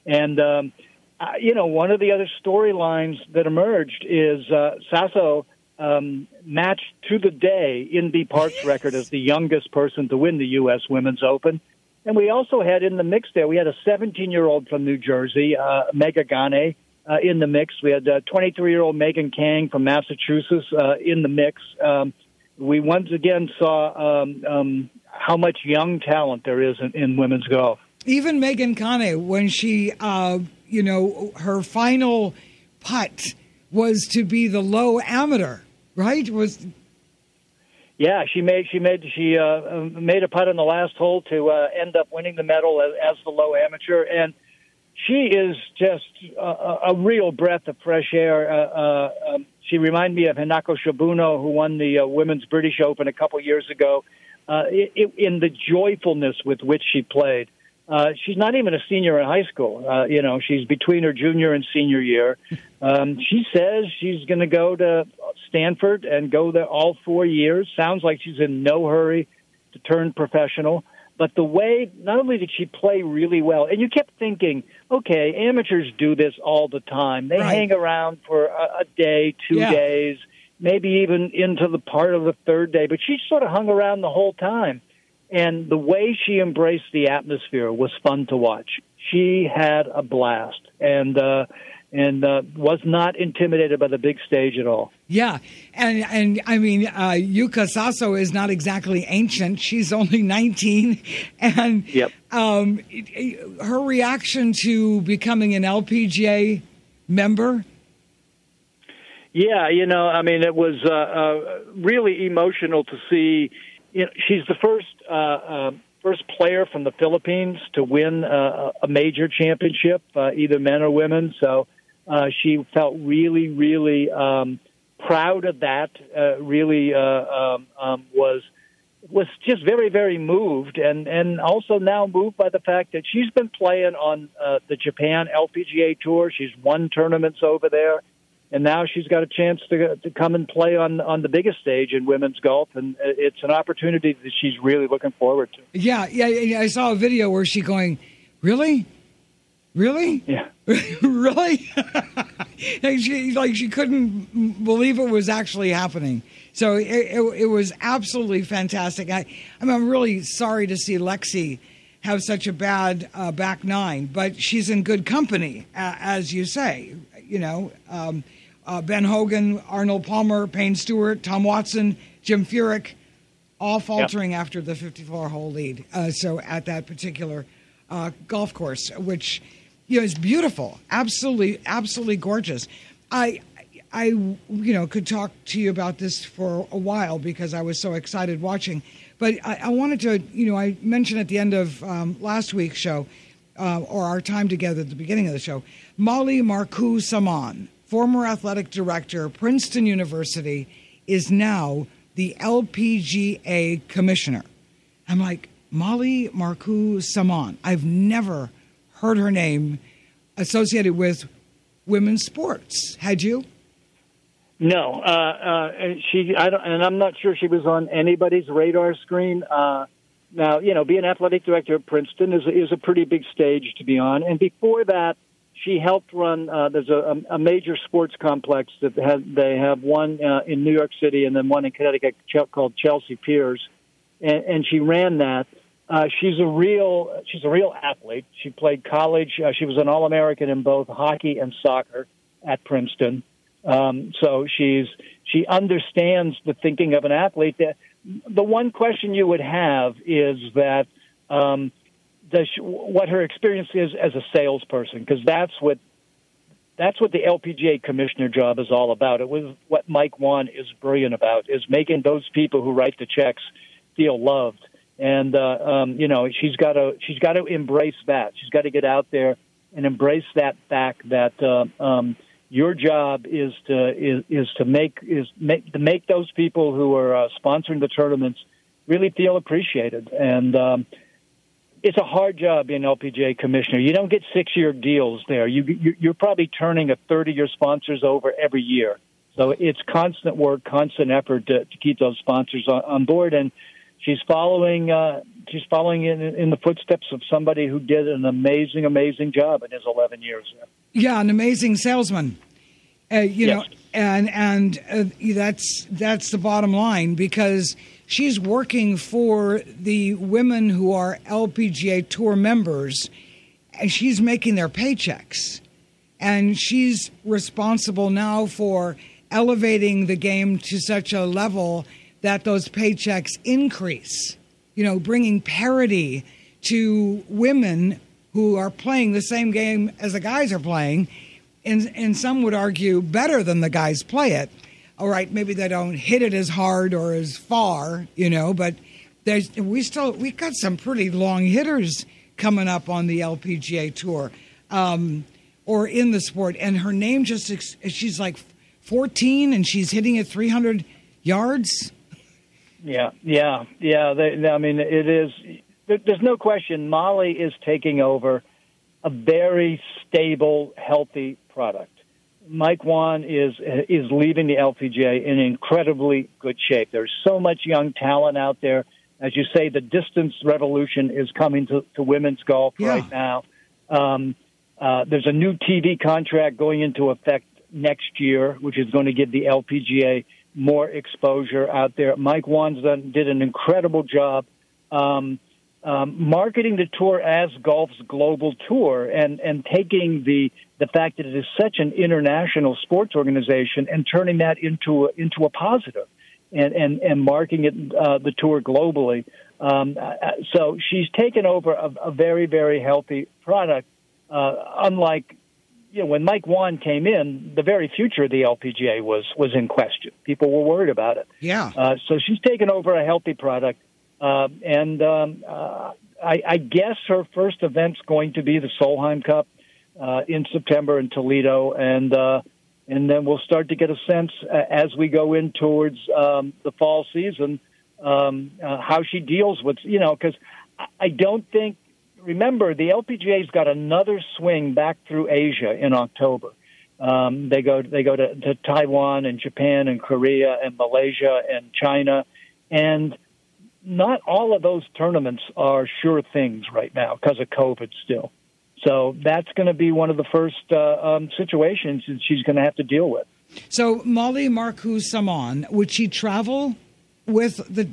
and one of the other storylines that emerged is Saso matched to the day Indy Park's record as the youngest person to win the U.S. Women's Open. And we also had in the mix there, we had a 17-year-old from New Jersey, Mega Gane, in the mix. We had 23-year-old Megan Kang from Massachusetts in the mix. We once again saw how much young talent there is in women's golf. Even Megan Kane, when she, her final putt was to be the low amateur, right? Yeah, she made a putt on the last hole to end up winning the medal as the low amateur, and she is just a real breath of fresh air. She reminded me of Hinako Shibuno, who won the Women's British Open a couple years ago, in the joyfulness with which she played. She's not even a senior in high school. She's between her junior and senior year. She says she's going to go to Stanford and go there all 4 years. Sounds like she's in no hurry to turn professional. But the way, not only did she play really well, and you kept thinking, okay, amateurs do this all the time. They hang around for a day, 2 days, maybe even into the part of the third day. But she sort of hung around the whole time. And the way she embraced the atmosphere was fun to watch. She had a blast and was not intimidated by the big stage at all. Yeah, and I mean, Yuka Saso is not exactly ancient. She's only 19, and her reaction to becoming an LPGA member. Yeah, it was really emotional to see. She's the first player from the Philippines to win a major championship, either men or women. So she felt really, really proud of that. Was just very, very moved, and also now moved by the fact that she's been playing on the Japan LPGA Tour. She's won tournaments over there. And now she's got a chance to come and play on the biggest stage in women's golf, and it's an opportunity that she's really looking forward to. Yeah. I saw a video where she's going, really? Yeah. Really? she couldn't believe it was actually happening. So it was absolutely fantastic. I'm really sorry to see Lexi have such a bad back nine, but she's in good company, as you say. Ben Hogan, Arnold Palmer, Payne Stewart, Tom Watson, Jim Furyk, all faltering after the 54-hole lead. So at that particular golf course, which is beautiful, absolutely gorgeous. I could talk to you about this for a while because I was so excited watching. But I wanted to, I mentioned at the end of last week's show, or our time together at the beginning of the show, Molly Marcoux Samaan, former athletic director, Princeton University, is now the LPGA commissioner. I'm like, Molly Marcoux Samaan. I've never heard her name associated with women's sports. Had you? No, and I'm not sure she was on anybody's radar screen. Now, being athletic director at Princeton is a pretty big stage to be on. And before that, she helped run. There's a major sports complex that they have one in New York City and then one in Connecticut called Chelsea Piers, and she ran that. She's a real athlete. She played college. She was an All-American in both hockey and soccer at Princeton. So she understands the thinking of an athlete. The one question you would have is that what her experience is as a salesperson, because that's what the LPGA commissioner job is all about. It was what Mike Wan is brilliant about, is making those people who write the checks feel loved. And she's got to embrace that. She's got to get out there and embrace that fact that your job is to make those people who are sponsoring the tournaments really feel appreciated. And it's a hard job being LPGA commissioner. You don't get 6-year deals there. You're probably turning a third of your sponsors over every year. So it's constant work, constant effort to keep those sponsors on board. And she's following in the footsteps of somebody who did an amazing job in his 11 years there. Yeah, an amazing salesman. know, and that's the bottom line, because she's working for the women who are LPGA Tour members, and she's making their paychecks. And she's responsible now for elevating the game to such a level that those paychecks increase, you know, bringing parity to women who are playing the same game as the guys are playing, and some would argue better than the guys play it. All right, maybe they don't hit it as hard or as far, you know, but we got some pretty long hitters coming up on the LPGA Tour or in the sport. And her name she's like 14 and she's hitting it 300 yards. Yeah. I mean, it is. There's no question. Molly is taking over a very stable, healthy product. Mike Whan is leaving the LPGA in incredibly good shape. There's so much young talent out there. As you say, the distance revolution is coming to women's golf right now. There's a new TV contract going into effect next year, which is going to give the LPGA more exposure out there. Mike Whan did an incredible job marketing the tour as golf's global tour, and taking the fact that it is such an international sports organization and turning that into a positive, and marketing it the tour globally. So she's taken over a very, very healthy product. Unlike, you know, when Mike Whan came in, the very future of the LPGA was in question. People were worried about it. Yeah. So she's taken over a healthy product. I guess her first event's going to be the Solheim Cup in September in Toledo, and then we'll start to get a sense as we go in towards the fall season how she deals with, you know, because I don't think. Remember, the LPGA's got another swing back through Asia in October. They go to Taiwan and Japan and Korea and Malaysia and China, and not all of those tournaments are sure things right now because of COVID still. So that's going to be one of the first situations that she's going to have to deal with. So Molly Marcoux Samaan, would she travel with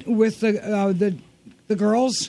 the girls?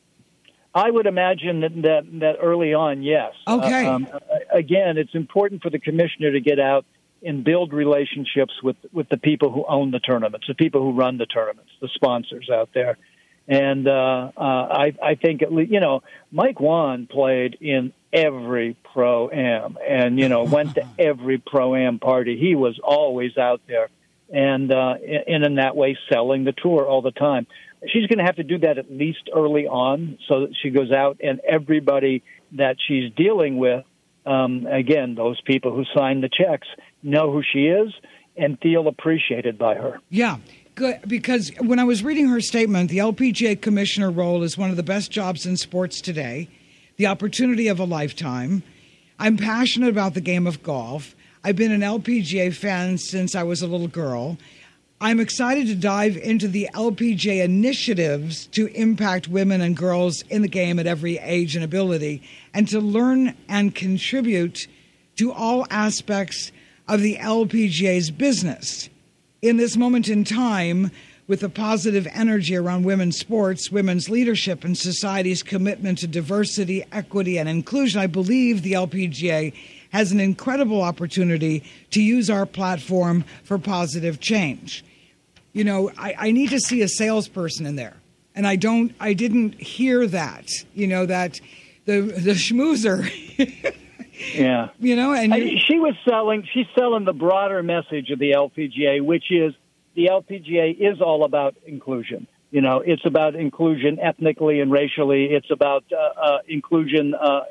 I would imagine that early on, yes. Okay. Again, it's important for the commissioner to get out and build relationships with the people who own the tournaments, the people who run the tournaments, the sponsors out there. And I think, you know, Mike Whan played in every Pro-Am and, you know, went to every Pro-Am party. He was always out there and in that way selling the tour all the time. She's going to have to do that at least early on so that she goes out and everybody that she's dealing with, again, those people who sign the checks, know who she is and feel appreciated by her. Yeah, good. Because when I was reading her statement, the LPGA commissioner role is one of the best jobs in sports today, the opportunity of a lifetime. I'm passionate about the game of golf. I've been an LPGA fan since I was a little girl. I'm excited to dive into the LPGA initiatives to impact women and girls in the game at every age and ability, and to learn and contribute to all aspects of the LPGA's business. In this moment in time, with the positive energy around women's sports, women's leadership, and society's commitment to diversity, equity, and inclusion, I believe the LPGA has an incredible opportunity to use our platform for positive change. You know, I need to see a salesperson in there, and I didn't hear that. You know, that the schmoozer. Yeah. You know, and she's selling the broader message of the LPGA, which is the LPGA is all about inclusion. You know, it's about inclusion ethnically and racially. It's about inclusion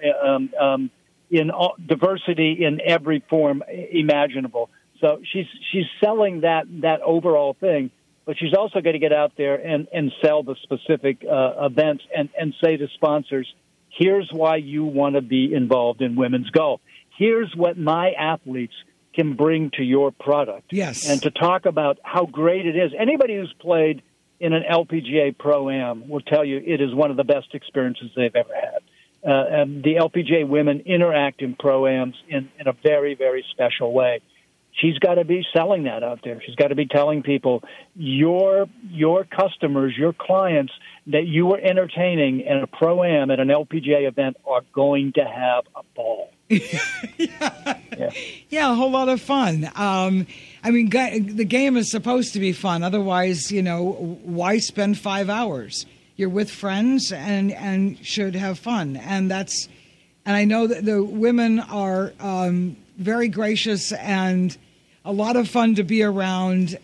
in diversity in every form imaginable. So she's selling that overall thing, but she's also going to get out there and sell the specific events and say to sponsors, here's why you want to be involved in women's golf. Here's what my athletes can bring to your product. Yes. And to talk about how great it is. Anybody who's played in an LPGA Pro-Am will tell you it is one of the best experiences they've ever had. And the LPGA women interact in Pro-Ams in a very, very special way. she's got to be selling that out there. She's got to be telling people, your customers, your clients that you were entertaining in a Pro-Am at an LPGA event are going to have a ball. Yeah, a whole lot of fun. I mean, the game is supposed to be fun. Otherwise, why spend 5 hours? You're with friends and should have fun. And I know that the women are very gracious and a lot of fun to be around.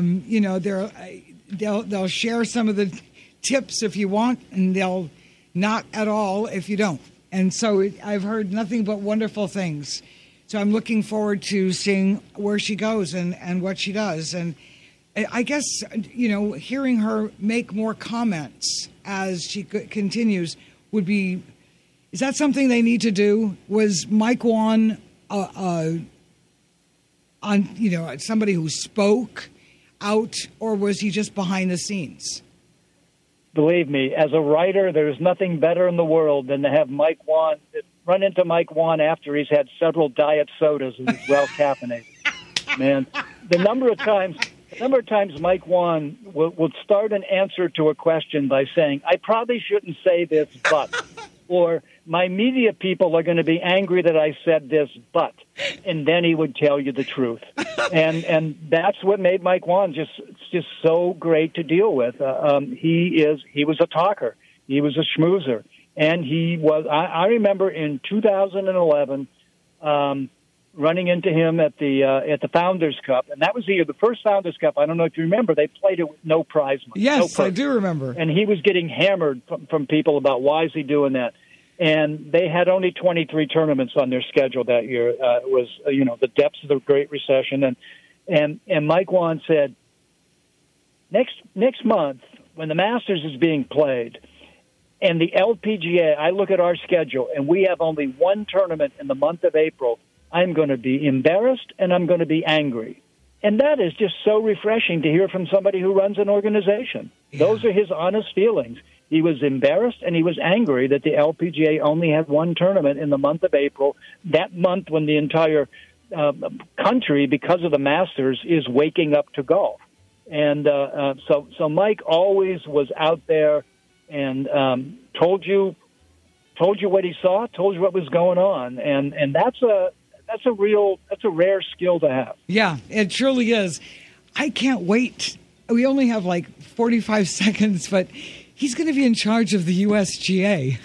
They'll share some of the tips if you want, and they'll not at all if you don't. And so I've heard nothing but wonderful things. So I'm looking forward to seeing where she goes and what she does. And I guess, hearing her make more comments as she continues would be, is that something they need to do? Was Mike Whan somebody who spoke out, or was he just behind the scenes? Believe me, as a writer, there's nothing better in the world than to have Mike Whan run into Mike Whan after he's had several diet sodas and he's well caffeinated. Man, the number of times Mike Whan will start an answer to a question by saying, "I probably shouldn't say this, but," or "My media people are going to be angry that I said this, but," and then he would tell you the truth. And that's what made Mike Whan just so great to deal with. He was a talker. He was a schmoozer. And he was, I remember in 2011, running into him at the Founders Cup, and that was the first Founders Cup. I don't know if you remember, they played it with no prize money. Yes, I do remember. And he was getting hammered from people about why is he doing that. And they had only 23 tournaments on their schedule that year. It was, the depths of the Great Recession. And Mike Whan said, next month, when the Masters is being played, and the LPGA, I look at our schedule, and we have only one tournament in the month of April, I'm going to be embarrassed and I'm going to be angry. And that is just so refreshing to hear from somebody who runs an organization. Yeah. Those are his honest feelings. He was embarrassed and he was angry that the LPGA only had one tournament in the month of April, that month when the entire country, because of the Masters, is waking up to golf. And so Mike always was out there and told you what he saw, told you what was going on, and that's a rare skill to have. Yeah, it truly is. I can't wait. We only have like 45 seconds, but he's going to be in charge of the USGA.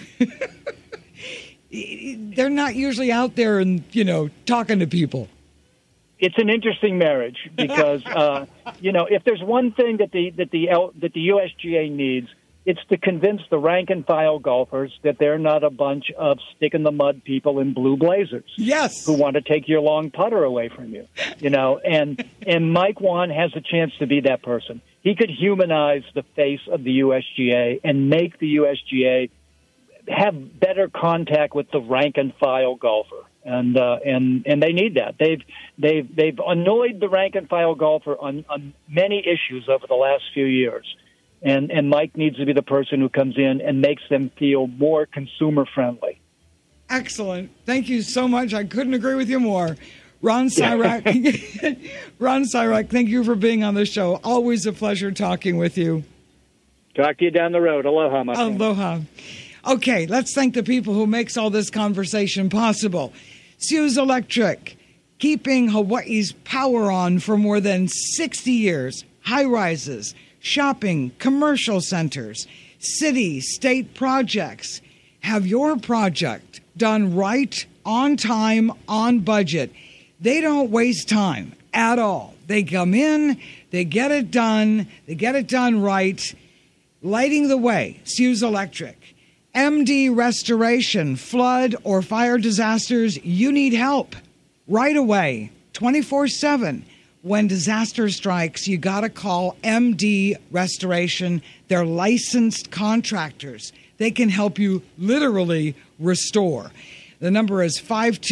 They're not usually out there and talking to people. It's an interesting marriage because if there's one thing that the USGA needs, it's to convince the rank and file golfers that they're not a bunch of stick in the mud people in blue blazers. Yes, who want to take your long putter away from you. And Mike Whan has a chance to be that person. He could humanize the face of the USGA and make the USGA have better contact with the rank and file golfer. And they need that. They've annoyed the rank and file golfer on many issues over the last few years. And Mike needs to be the person who comes in and makes them feel more consumer friendly. Excellent. Thank you so much. I couldn't agree with you more. Ron Sirak, thank you for being on the show. Always a pleasure talking with you. Talk to you down the road. Aloha, my friend. Aloha. Okay, let's thank the people who makes all this conversation possible. Hughes Electric, keeping Hawaii's power on for more than 60 years. High-rises, shopping, commercial centers, city, state projects. Have your project done right, on time, on budget. They don't waste time at all. They come in, they get it done right. Lighting the way, Hughes Electric. MD Restoration, flood or fire disasters, you need help right away, 24/7. When disaster strikes, you got to call MD Restoration. They're licensed contractors. They can help you literally restore. The number is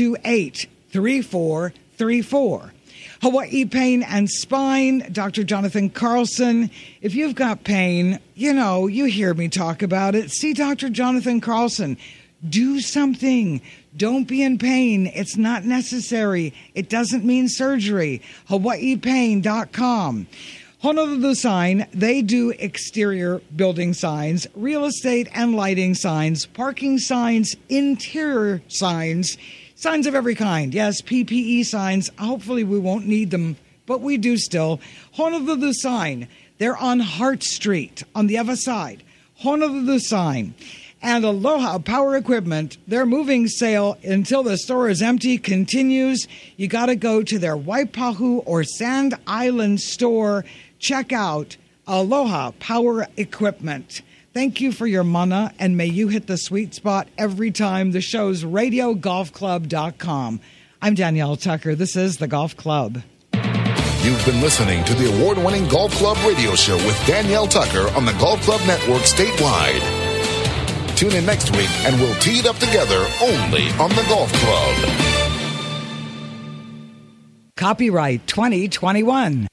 528-3434. Hawaii Pain and Spine, Dr. Jonathan Carlson. If you've got pain, you hear me talk about it. See Dr. Jonathan Carlson. Do something. Don't be in pain. It's not necessary. It doesn't mean surgery. HawaiiPain.com. Honolulu Sign, they do exterior building signs, real estate and lighting signs, parking signs, interior signs, signs of every kind. Yes, PPE signs. Hopefully we won't need them, but we do still. Honolulu Sign, they're on Hart Street on the other side. Honolulu Sign. And Aloha Power Equipment, their moving sale until the store is empty continues. You got to go to their Waipahu or Sand Island store. Check out Aloha Power Equipment. Thank you for your mana, and may you hit the sweet spot every time. The show's RadioGolfClub.com. I'm Danielle Tucker. This is The Golf Club. You've been listening to the award-winning Golf Club radio show with Danielle Tucker on the Golf Club Network statewide. Tune in next week and we'll tee it up together only on the Golf Club. Copyright 2021.